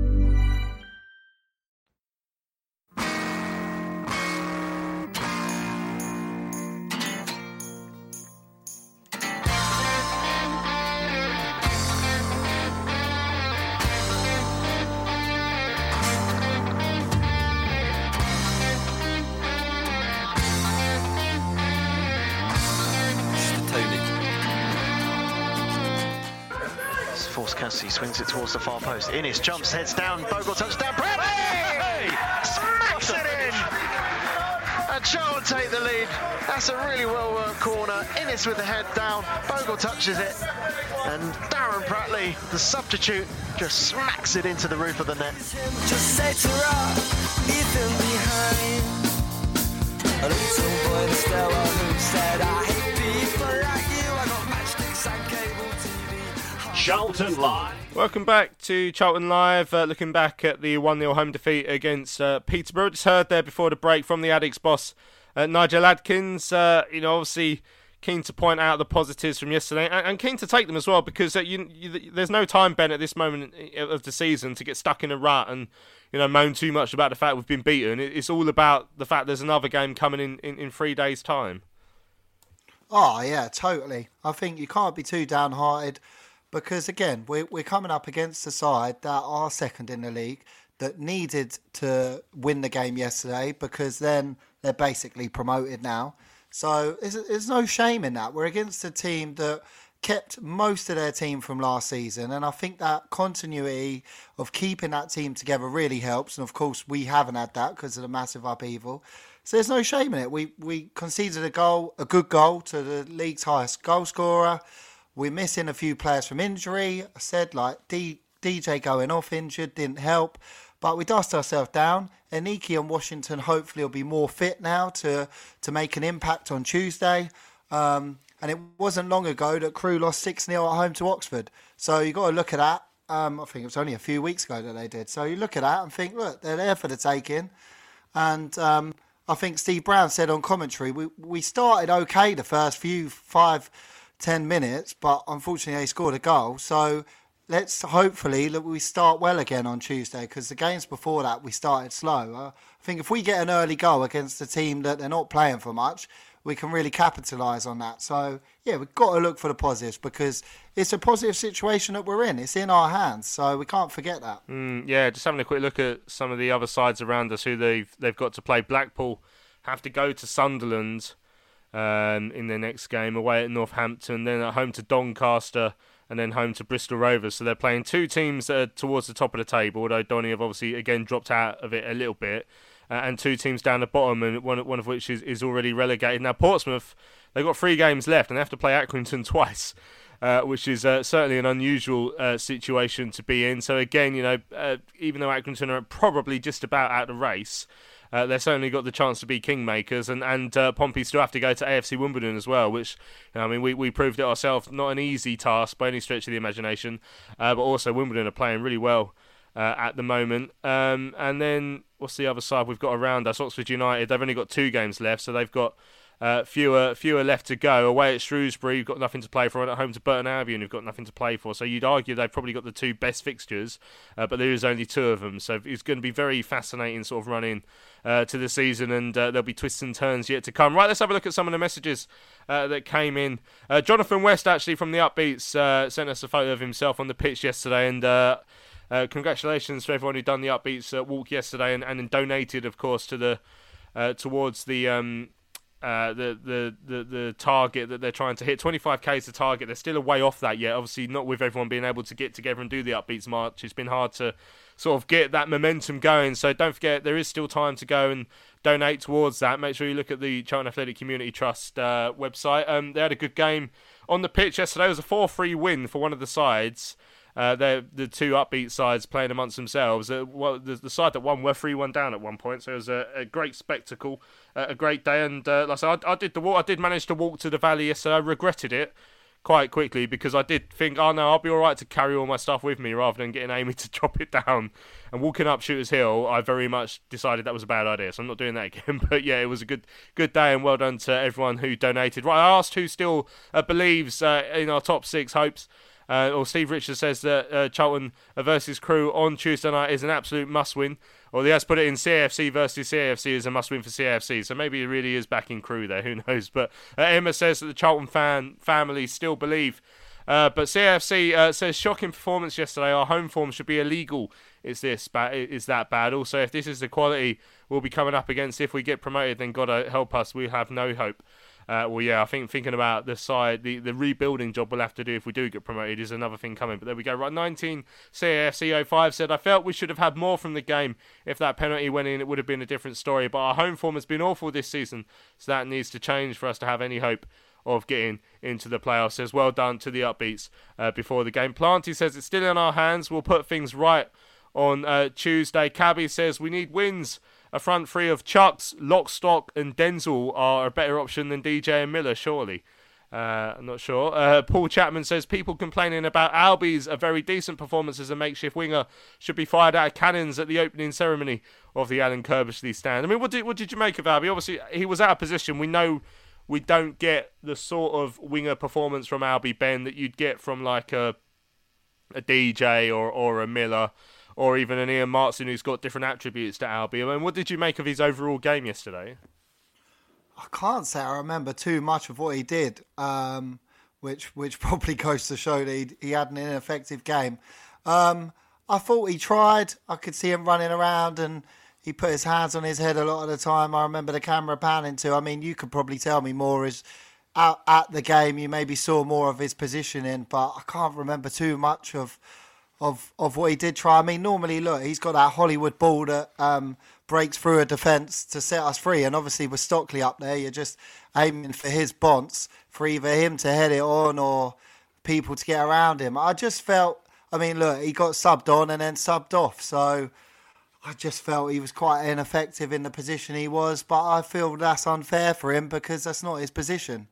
Cassidy swings it towards the far post. Innes jumps, heads down. Bogle touchdown. Bradley! Hey! Smacks it in! And Charlton take the lead. That's a really well-worked corner. Innes with the head down. Bogle touches it. And Darren Pratley, the substitute, just smacks it into the roof of the net. Just set her up, Ethan behind. A little boy in the stairwell who said, I hate people like you. I got matchsticks and cable T V. Charlton Live. Welcome back to Charlton Live, uh, looking back at the one nil home defeat against uh, Peterborough. Just heard there before the break from the Addicks boss, uh, Nigel Adkins, uh, you know, obviously keen to point out the positives from yesterday and, and keen to take them as well because uh, you, you, there's no time, Ben, at this moment of the season to get stuck in a rut and, you know, moan too much about the fact we've been beaten. It's all about the fact there's another game coming in, in, in three days' time. Oh, yeah, totally. I think you can't be too downhearted. Because, again, we're, we're coming up against a side that are second in the league that needed to win the game yesterday because then they're basically promoted now. So there's, there's no shame in that. We're against a team that kept most of their team from last season, and I think that continuity of keeping that team together really helps. And of course, we haven't had that because of the massive upheaval. So there's no shame in it. We we conceded a goal, a good goal to the league's highest goal scorer. We're missing a few players from injury. I said like D, DJ going off injured didn't help, but we dust ourselves down. Aniki and Washington hopefully will be more fit now to to make an impact on Tuesday. Um, And it wasn't long ago that Crewe lost six nil at home to Oxford. So you've got to look at that. Um, I think it was only a few weeks ago that they did. So you look at that and think, look, they're there for the taking. And um, I think Steve Brown said on commentary, we, we started okay the first few five, ten minutes, but unfortunately they scored a goal. So let's hopefully that we start well again on Tuesday, because the games before that we started slow. Uh, I think if we get an early goal against a team that they're not playing for much, we can really capitalise on that. So, yeah, we've got to look for the positives, because it's a positive situation that we're in. It's in our hands, so we can't forget that. Mm, yeah, just having a quick look at some of the other sides around us who they've they've got to play. Blackpool have to go to Sunderland um, in their next game, away at Northampton, then at home to Doncaster, and then home to Bristol Rovers. So they're playing two teams that are towards the top of the table, although Donny have obviously, again, dropped out of it a little bit. Uh, and two teams down the bottom, and one one of which is, is already relegated. Now, Portsmouth, they've got three games left, and they have to play Accrington twice, uh, which is uh, certainly an unusual uh, situation to be in. So, again, you know, uh, even though Accrington are probably just about out of the race, uh, they've certainly got the chance to be kingmakers, and, and uh, Pompey still have to go to A F C Wimbledon as well, which, you know, I mean, we, we proved it ourselves, not an easy task by any stretch of the imagination, uh, but also Wimbledon are playing really well Uh, at the moment. Um, and then, what's the other side we've got around us? Oxford United, they've only got two games left, so they've got uh, fewer fewer left to go. Away at Shrewsbury, you've got nothing to play for, and at home to Burton Albion, you've got nothing to play for. So you'd argue they've probably got the two best fixtures, uh, but there is only two of them. So it's going to be very fascinating sort of running uh, to the season, and uh, there'll be twists and turns yet to come. Right, let's have a look at some of the messages uh, that came in. Uh, Jonathan West, actually, from the Upbeats, uh, sent us a photo of himself on the pitch yesterday, and Uh, Uh, congratulations to everyone who done the Upbeats uh, walk yesterday, and, and donated, of course, to the uh, towards the, um, uh, the the the the target that they're trying to hit. twenty-five K is the target. They're still a way off that yet. Obviously, not with everyone being able to get together and do the Upbeats march. It's been hard to sort of get that momentum going. So don't forget, there is still time to go and donate towards that. Make sure you look at the Charlton Athletic Community Trust uh, website. Um, they had a good game on the pitch yesterday. It was a four three win for one of the sides. Uh, they're the two Upbeat sides playing amongst themselves. Uh, well, the, the side that won were three one down at one point, so it was a, a great spectacle, uh, a great day. And uh, like I said, I, I did the walk. I did manage to walk to the Valley yesterday. I regretted it quite quickly, because I did think, oh no, I'll be all right to carry all my stuff with me rather than getting Amy to drop it down. And walking up Shooters Hill, I very much decided that was a bad idea, so I'm not doing that again. But yeah, it was a good good day, and well done to everyone who donated. Right, I asked who still uh, believes uh, in our top six hopes. Uh, or Steve Richards says that uh, Charlton versus Crewe on Tuesday night is an absolute must-win. Or he has put it in C A F C versus C A F C is a must-win for C A F C. So maybe it really is back in Crewe there. Who knows? But uh, Emma says that the Charlton fan family still believe. Uh, but C A F C uh, says shocking performance yesterday. Our home form should be illegal. Is this bad? Is that bad? Also, if this is the quality we'll be coming up against if we get promoted, then God help us. We have no hope. Uh, well, yeah, I think thinking about the side, the, the rebuilding job we'll have to do if we do get promoted is another thing coming. But there we go. Right, nineteen C A F C oh five said, I felt we should have had more from the game. If that penalty went in, it would have been a different story. But our home form has been awful this season, so that needs to change for us to have any hope of getting into the playoffs. Says, well done to the Upbeats uh, before the game. Planty says, it's still in our hands. We'll put things right on uh, Tuesday. Cabby says, we need wins. A front three of Chucks, Lockstock and Denzel are a better option than D J and Miller, surely. Uh, I'm not sure. Uh, Paul Chapman says, people complaining about Albie's a very decent performance as a makeshift winger should be fired out of cannons at the opening ceremony of the Alan Kirbishley stand. I mean, what did, what did you make of Albie? Obviously, he was out of position. We know we don't get the sort of winger performance from Albie Ben that you'd get from like a a D J or, or a Miller, or even an Ian Martin who's got different attributes to Albie. I mean, what did you make of his overall game yesterday? I can't say I remember too much of what he did, um, which which probably goes to show that he, he had an ineffective game. Um, I thought he tried. I could see him running around, and he put his hands on his head a lot of the time. I remember the camera panning to. I mean, you could probably tell me more is out at the game. You maybe saw more of his positioning, but I can't remember too much of of of what he did try. I mean, normally, look, he's got that Hollywood ball that um, breaks through a defence to set us free, and obviously with Stockley up there, you're just aiming for his bonce, for either him to head it on or people to get around him. I just felt, I mean, look, he got subbed on and then subbed off, so I just felt he was quite ineffective in the position he was, but I feel that's unfair for him because that's not his position.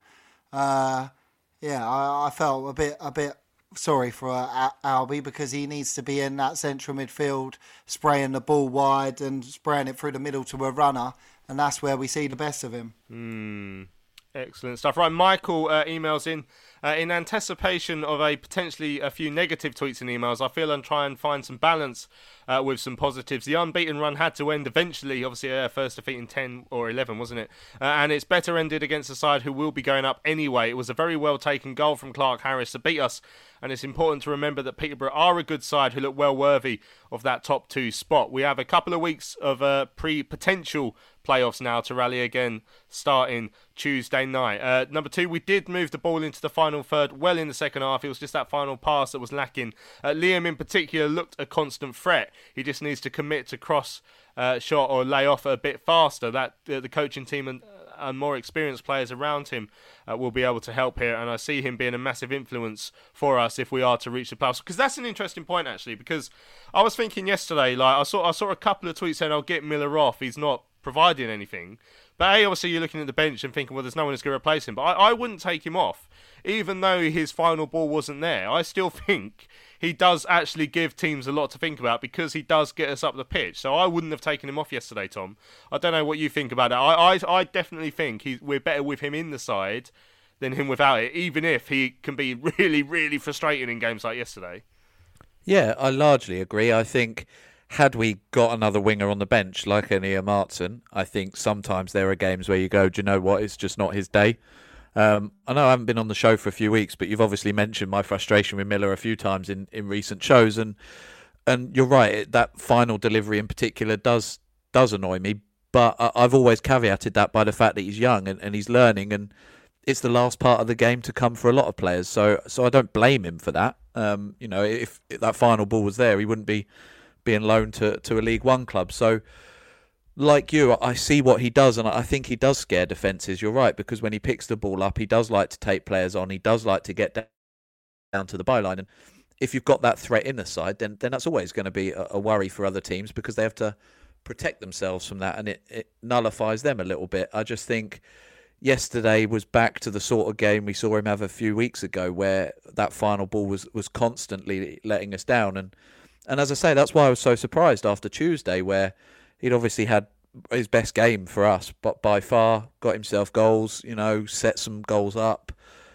Uh, yeah, I, I felt a bit a bit sorry for uh, Albie because he needs to be in that central midfield, spraying the ball wide and spraying it through the middle to a runner, and that's where we see the best of him. Mm, excellent stuff. Right, Michael uh, emails in. Uh, in anticipation of a potentially a few negative tweets and emails, I feel I'll try and find some balance uh, with some positives. The unbeaten run had to end eventually, obviously uh, first defeat in ten or eleven, wasn't it? Uh, and it's better ended against a side who will be going up anyway. It was a very well taken goal from Clark Harris to beat us, and it's important to remember that Peterborough are a good side who look well worthy of that top two spot. We have a couple of weeks of uh, pre-potential playoffs now to rally again, starting Tuesday night. Uh, number two, we did move the ball into the final third well in the second half. It was just that final pass that was lacking. Uh, Liam in particular looked a constant threat. He just needs to commit to cross uh, shot or lay off a bit faster. That uh, the coaching team and, and more experienced players around him uh, will be able to help here, and I see him being a massive influence for us if we are to reach the playoffs. Because that's an interesting point actually, because I was thinking yesterday, like I saw I saw a couple of tweets saying I'll get Miller off, he's not providing anything. But A, obviously you're looking at the bench and thinking, well, there's no one who's going to replace him. But I, I wouldn't take him off, even though his final ball wasn't there. I still think he does actually give teams a lot to think about because he does get us up the pitch. So I wouldn't have taken him off yesterday, Tom. I don't know what you think about it. I I, I definitely think he, we're better with him in the side than him without it, even if he can be really, really frustrating in games like yesterday. Yeah, I largely agree. I think had we got another winger on the bench like an Ian Martin, I think sometimes there are games where you go, do you know what, it's just not his day. Um, I know I haven't been on the show for a few weeks, but you've obviously mentioned my frustration with Miller a few times in, in recent shows, and and you're right, it, that final delivery in particular does does annoy me, but I, I've always caveated that by the fact that he's young and, and he's learning, and it's the last part of the game to come for a lot of players, so so I don't blame him for that. Um, you know, if, if that final ball was there, he wouldn't be being loaned to, to a League One club. So, like you, I see what he does, and I think he does scare defences. You're right, because when he picks the ball up, he does like to take players on. He does like to get down to the byline. And if you've got that threat in the side, then then that's always going to be a, a worry for other teams because they have to protect themselves from that, and it, it nullifies them a little bit. I just think yesterday was back to the sort of game we saw him have a few weeks ago, where that final ball was, was constantly letting us down. And And as I say, that's why I was so surprised after Tuesday, where he'd obviously had his best game for us, but by far got himself goals, you know, set some goals up.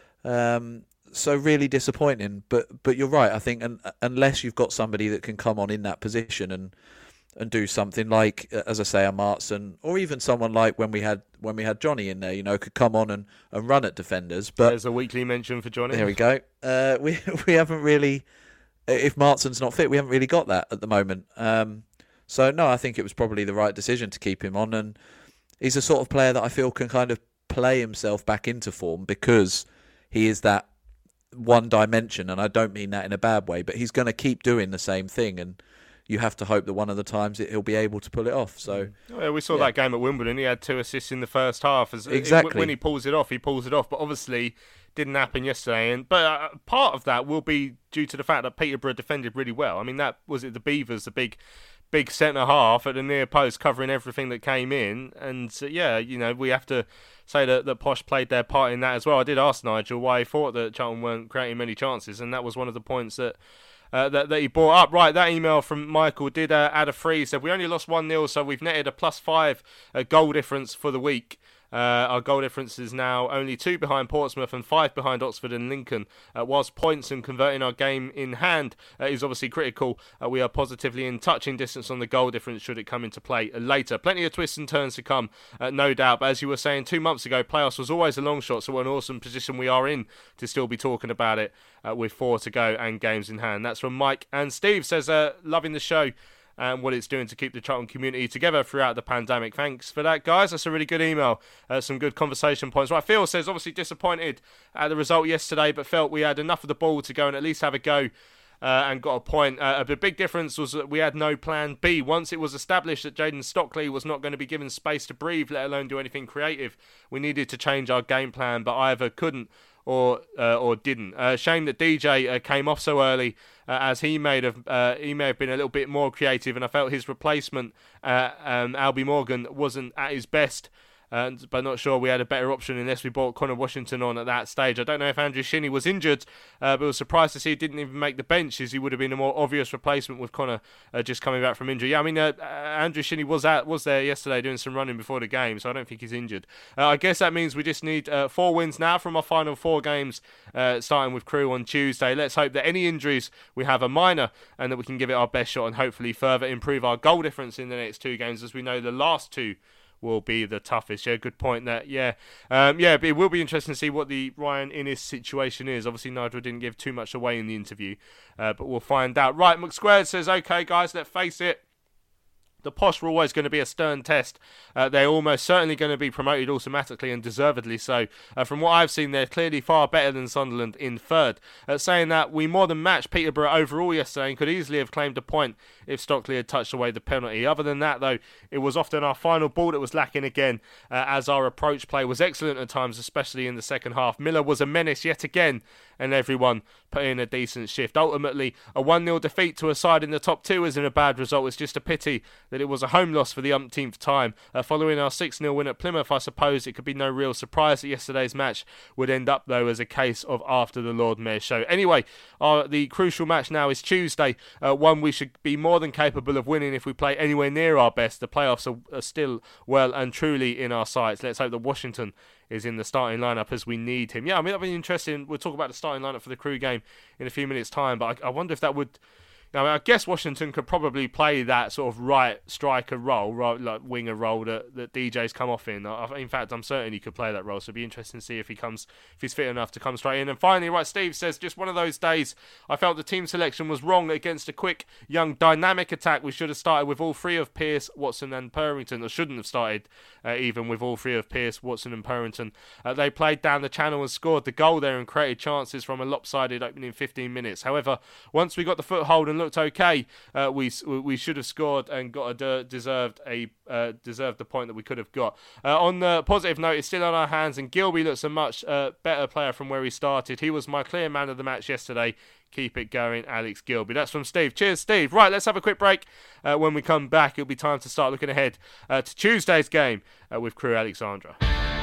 Um, so really disappointing. But but you're right. I think un- unless you've got somebody that can come on in that position and and do something like, as I say, a Martson, or even someone like when we had when we had Johnny in there, you know, could come on and, and run at defenders. But there's a weekly mention for Johnny. There we go. Uh, we we haven't really. If Martson's not fit, we haven't really got that at the moment. Um, so, no, I think it was probably the right decision to keep him on. And he's a sort of player that I feel can kind of play himself back into form because he is that one dimension. And I don't mean that in a bad way, but he's going to keep doing the same thing. And you have to hope that one of the times he'll be able to pull it off. So yeah, we saw yeah. that game at Wimbledon. He had two assists in the first half. As, exactly. When he pulls it off, he pulls it off. But obviously didn't happen yesterday. And But uh, part of that will be due to the fact that Peterborough defended really well. I mean, that was it the Beavers, the big big centre half at the near post covering everything that came in. And uh, yeah, you know, we have to say that, that Posh played their part in that as well. I did ask Nigel why he thought that Charlton weren't creating many chances, and that was one of the points that Uh, that, that he brought up. Right, that email from Michael did uh, add a three. He said, we only lost one nil, so we've netted a plus five uh, goal difference for the week. Uh, our goal difference is now only two behind Portsmouth and five behind Oxford and Lincoln. Uh, whilst points and converting our game in hand uh, is obviously critical, uh, we are positively in touching distance on the goal difference should it come into play later. Plenty of twists and turns to come, uh, no doubt. But as you were saying, two months ago, playoffs was always a long shot, so what an awesome position we are in to still be talking about it uh, with four to go and games in hand. That's from Mike. And Steve says, uh, loving the show. and what it's doing to keep the Charlton community together throughout the pandemic. Thanks for that, guys. That's a really good email. Uh, some good conversation points. Right, Phil says, obviously disappointed at the result yesterday, but felt we had enough of the ball to go and at least have a go. Uh, and got a point. Uh, the big difference was that we had no plan B. Once it was established that Jayden Stockley was not going to be given space to breathe, let alone do anything creative, we needed to change our game plan, but either couldn't or uh, or didn't. Uh, shame that D J uh, came off so early, uh, as he may have uh, he may have been a little bit more creative, and I felt his replacement, uh, um, Albie Morgan, wasn't at his best. Uh, but not sure we had a better option unless we brought Connor Washington on at that stage. I don't know if Andrew Shinnie was injured, uh, but was surprised to see he didn't even make the bench, as he would have been a more obvious replacement with Connor uh, just coming back from injury. Yeah, I mean, uh, Andrew Shinnie was out, was there yesterday doing some running before the game, so I don't think he's injured. Uh, I guess that means we just need uh, four wins now from our final four games, uh, starting with Crewe on Tuesday. Let's hope that any injuries we have are minor and that we can give it our best shot and hopefully further improve our goal difference in the next two games, as we know the last two will be the toughest. Yeah, good point there. Yeah, um, yeah, but it will be interesting to see what the Ryan Inniss situation is. Obviously, Nigel didn't give too much away in the interview, uh, but we'll find out. Right, McSquared says, okay, guys, let's face it. The Posh were always going to be a stern test. Uh, they're almost certainly going to be promoted automatically and deservedly so. Uh, from what I've seen, they're clearly far better than Sunderland in third. Uh, saying that, we more than matched Peterborough overall yesterday and could easily have claimed a point if Stockley had touched away the penalty. Other than that, though, it was often our final ball that was lacking again, uh, as our approach play was excellent at times, especially in the second half. Miller was a menace yet again, and everyone put in a decent shift. Ultimately, a one nil defeat to a side in the top two isn't a bad result. It's just a pity that it was a home loss for the umpteenth time. Uh, following our six nil win at Plymouth, I suppose it could be no real surprise that yesterday's match would end up, though, as a case of after the Lord Mayor show. Anyway, our, the crucial match now is Tuesday, uh, one we should be more than capable of winning if we play anywhere near our best. The playoffs are, are still well and truly in our sights. Let's hope that Washington is in the starting lineup as we need him. Yeah, I mean, that'll be interesting. We'll talk about the starting lineup for the Crewe game in a few minutes' time, but I, I wonder if that would... Now, I guess Washington could probably play that sort of right striker role, right, like winger role that, that D J's come off in. I, in fact, I'm certain he could play that role, so it'd be interesting to see if he comes, if he's fit enough to come straight in. And finally, right, Steve says, just one of those days I felt the team selection was wrong against a quick, young, dynamic attack. We should have started with all three of Pearce, Watson and Purrington, or shouldn't have started uh, even with all three of Pearce, Watson and Purrington. Uh, they played down the channel and scored the goal there and created chances from a lopsided opening fifteen minutes. However, once we got the foothold and looked okay, Uh, we we should have scored and got a deserved a uh, deserved the point that we could have got. Uh, on the positive note, it's still on our hands, and Gilby looks a much uh, better player from where he started. He was my clear man of the match yesterday. Keep it going, Alex Gilby. That's from Steve. Cheers, Steve. Right, let's have a quick break. Uh, when we come back, it'll be time to start looking ahead uh, to Tuesday's game uh, with Crewe Alexandra.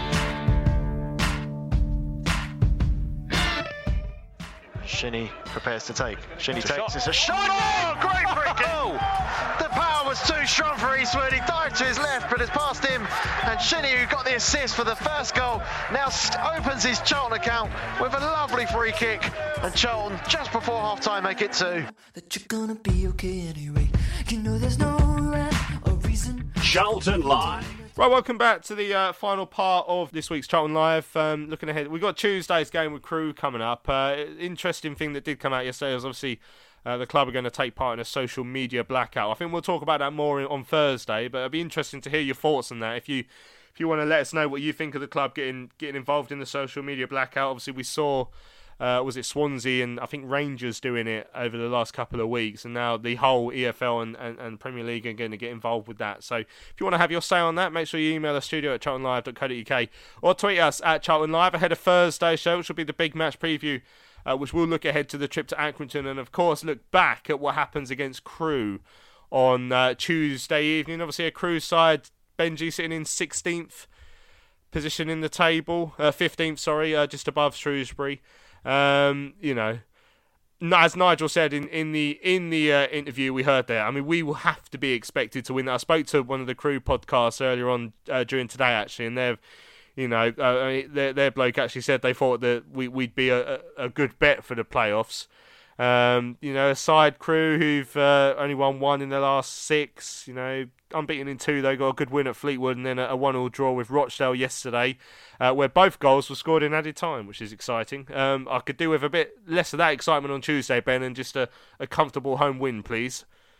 Shinnie prepares to take. Shinnie takes. It's a shot. Oh, great free kick. Oh, the power was too strong for Eastwood. He dived to his left, but it's past him. And Shinnie, who got the assist for the first goal, now opens his Charlton account with a lovely free kick. And Charlton, just before half-time, make it two. That you're gonna be okay anyway. You know there's no rhyme or reason. Charlton Live. Right, welcome back to the uh, final part of this week's Charlton Live. Um, looking ahead, we've got Tuesday's game with Crewe coming up. Uh, interesting thing that did come out yesterday was obviously uh, the club are going to take part in a social media blackout. I think we'll talk about that more on Thursday, but it'll be interesting to hear your thoughts on that. If you if you want to let us know what you think of the club getting getting involved in the social media blackout. Obviously, we saw... Uh, was it Swansea and I think Rangers doing it over the last couple of weeks, and now the whole E F L and, and, and Premier League are going to get involved with that. So if you want to have your say on that, make sure you email us studio at charlton live dot co dot uk or tweet us at Charlton Live ahead of Thursday's show, which will be the big match preview, uh, which will look ahead to the trip to Accrington and of course look back at what happens against Crewe on uh, Tuesday evening. Obviously a Crewe side, Benji sitting in sixteenth position in the table, uh, fifteenth sorry, uh, just above Shrewsbury. Um, you know, as Nigel said in, in the in the uh, interview we heard there, I mean, we will have to be expected to win. I spoke to one of the Crewe podcasts earlier on uh, during today, actually, and they've, you know, uh, I mean, their, their bloke actually said they thought that we, we'd be a, a good bet for the playoffs. Um, you know, a side Crewe who've uh, only won one in the last six, you know, unbeaten in two. They got a good win at Fleetwood and then a one-all draw with Rochdale yesterday, uh, where both goals were scored in added time, which is exciting. Um, I could do with a bit less of that excitement on Tuesday, Ben, and just a, a comfortable home win, please.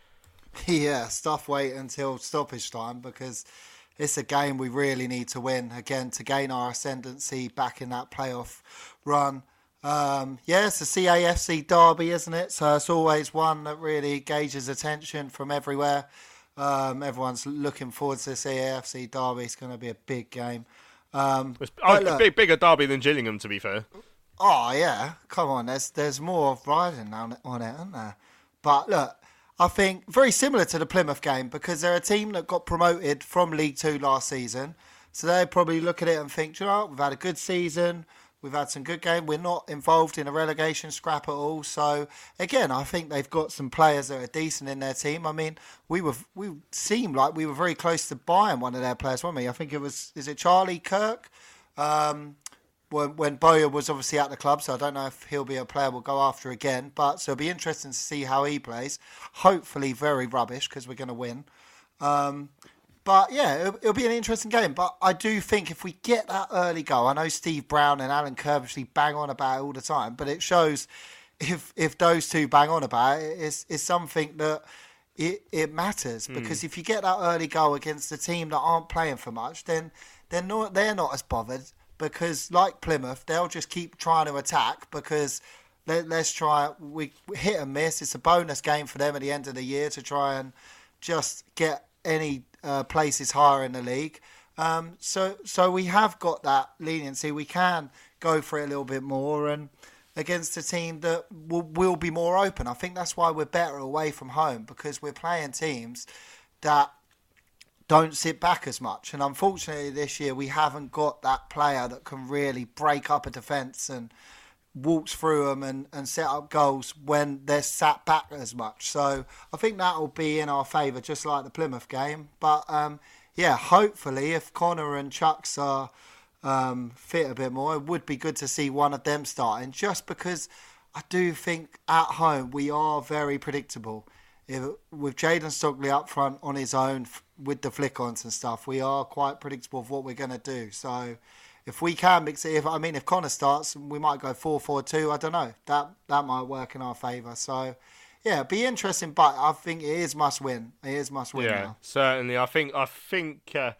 Yeah, stuff wait until stoppage time because it's a game we really need to win again to gain our ascendancy back in that playoff run. Um, yeah, it's a C A F C derby, isn't it? So it's always one that really gauges attention from everywhere. Um, everyone's looking forward to the C A F C derby. It's going to be a big game. Um, it's a look, big, bigger derby than Gillingham, to be fair. Oh, yeah. Come on, there's there's more riding on it, on it, isn't there? But look, I think very similar to the Plymouth game because they're a team that got promoted from League Two last season. So they probably look at it and think, you know, we've had a good season. We've had some good games. We're not involved in a relegation scrap at all. So, again, I think they've got some players that are decent in their team. I mean, we were we seemed like we were very close to buying one of their players, weren't we? I think it was, is it Charlie Kirk? Um, when, when Bowyer was obviously at the club, so I don't know if he'll be a player we'll go after again. But so it'll be interesting to see how he plays. Hopefully very rubbish because we're going to win. Um But, yeah, it'll, it'll be an interesting game. But I do think if we get that early goal, I know Steve Brown and Alan Kirbishley bang on about it all the time, but it shows if if those two bang on about it, it's, it's something that it, it matters. Mm. Because if you get that early goal against a team that aren't playing for much, then they're not, they're not as bothered. Because, like Plymouth, they'll just keep trying to attack because let, let's try, we hit and miss. It's a bonus game for them at the end of the year to try and just get any uh, places higher in the league. Um, so so we have got that leniency. We can go for it a little bit more and against a team that will, will be more open. I think that's why we're better away from home because we're playing teams that don't sit back as much. And unfortunately this year we haven't got that player that can really break up a defence and walks through them and, and set up goals when they're sat back as much. So I think that will be in our favour, just like the Plymouth game. But um, yeah, hopefully if Connor and Chucks are um, fit a bit more, it would be good to see one of them starting, just because I do think at home we are very predictable. If, with Jayden Stockley up front on his own f- with the flick-ons and stuff, we are quite predictable of what we're going to do. So if we can mix it, if I mean, if Connor starts, we might go four four two. I don't know. That that might work in our favour. So, yeah, it'd be interesting. But I think it is must win. It is must win. Yeah, now. certainly. I think. I think. Uh,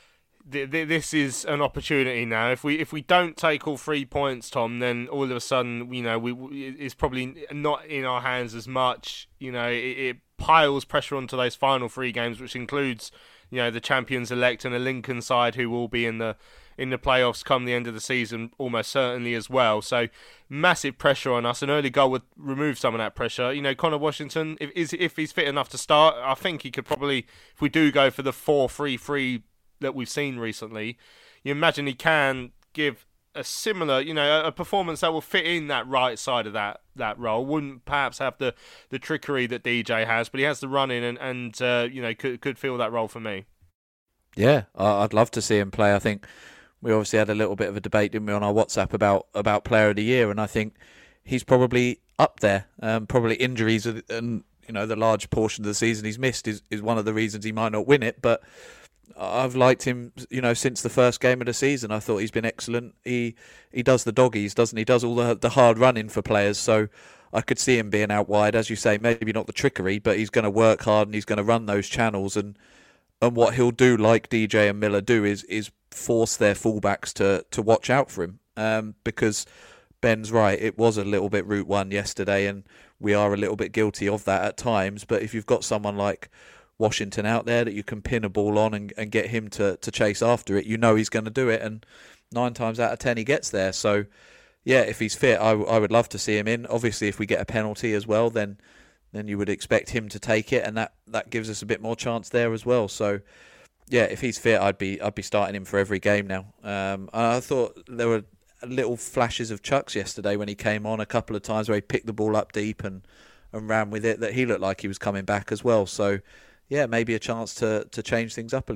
th- th- this is an opportunity now. If we if we don't take all three points, Tom, then all of a sudden, you know, we, we it's probably not in our hands as much. You know, it, it piles pressure onto those final three games, which includes, you know, the champions elect and a Lincoln side who will be in the. in the playoffs come the end of the season almost certainly as well. So massive pressure on us. An early goal would remove some of that pressure. You know, Connor Washington, if is if he's fit enough to start, I think he could probably, if we do go for the four three three that we've seen recently, you imagine he can give a similar, you know, a performance that will fit in that right side of that, that role. Wouldn't perhaps have the, the trickery that D J has, but he has the running and, and uh, you know, could could fill that role for me. Yeah, I'd love to see him play. I think we obviously had a little bit of a debate, didn't we, on our WhatsApp about, about Player of the Year, and I think he's probably up there. Um, probably injuries and, you know, the large portion of the season he's missed is, is one of the reasons he might not win it. But I've liked him, you know, since the first game of the season. I thought he's been excellent. He he does the doggies, doesn't he? He does all the the hard running for players. So I could see him being out wide, as you say. Maybe not the trickery, but he's going to work hard and he's going to run those channels. And and what he'll do, like D J and Miller do, is is force their fullbacks to, to watch out for him, um, because Ben's right, it was a little bit route one yesterday and we are a little bit guilty of that at times. But if you've got someone like Washington out there that you can pin a ball on and, and get him to, to chase after it, you know he's going to do it, and nine times out of ten he gets there. So yeah, if he's fit, I, I would love to see him in. Obviously if we get a penalty as well, then then you would expect him to take it, and that, that gives us a bit more chance there as well. So yeah, if he's fit, I'd be I'd be starting him for every game now. Um, I thought there were little flashes of Chucks yesterday when he came on a couple of times where he picked the ball up deep and, and ran with it, that he looked like he was coming back as well. So yeah, maybe a chance to, to change things up a little bit.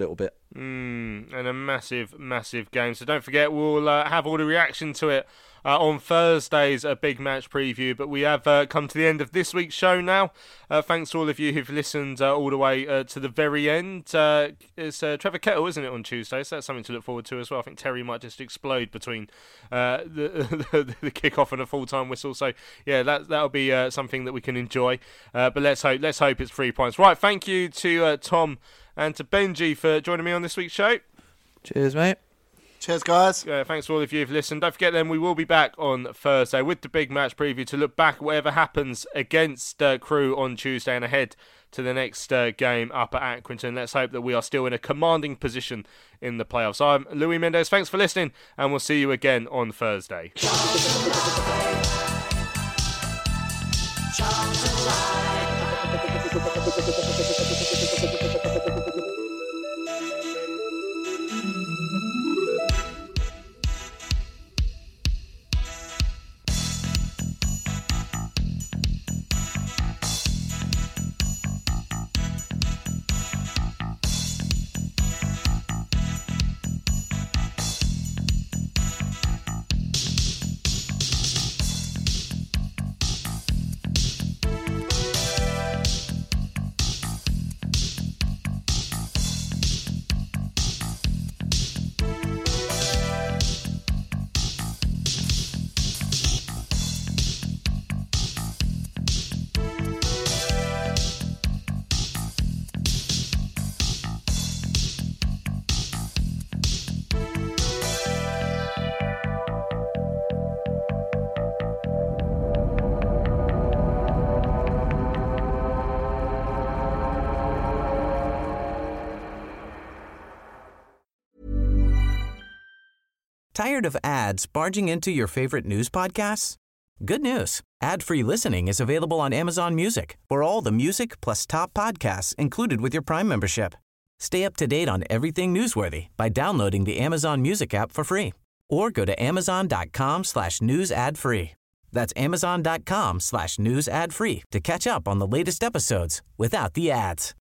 Mm, and a massive, massive game. So don't forget, we'll uh, have all the reaction to it uh, on Thursday's uh, big match preview. But we have uh, come to the end of this week's show now. Uh, thanks to all of you who've listened uh, all the way uh, to the very end. Uh, it's uh, Trevor Kettle, isn't it, on Tuesday? So that's something to look forward to as well. I think Terry might just explode between uh, the, the the kickoff and a full-time whistle. So yeah, that that'll be uh, something that we can enjoy. Uh, but let's hope let's hope it's three points. Right, thank you to uh, Tom and to Benji for joining me on this week's show. Cheers, mate. Cheers, guys. Uh, thanks to all of you who've listened. Don't forget, then, we will be back on Thursday with the big match preview to look back at whatever happens against uh, Crewe on Tuesday and ahead to the next uh, game up at Accrington. Let's hope that we are still in a commanding position in the playoffs. I'm Louis Mendes. Thanks for listening, and we'll see you again on Thursday. Tired of ads barging into your favorite news podcasts? Good news. Ad-free listening is available on Amazon Music for all the music plus top podcasts included with your Prime membership. Stay up to date on everything newsworthy by downloading the Amazon Music app for free or go to amazon.com slash news ad free. That's amazon.com slash news ad free to catch up on the latest episodes without the ads.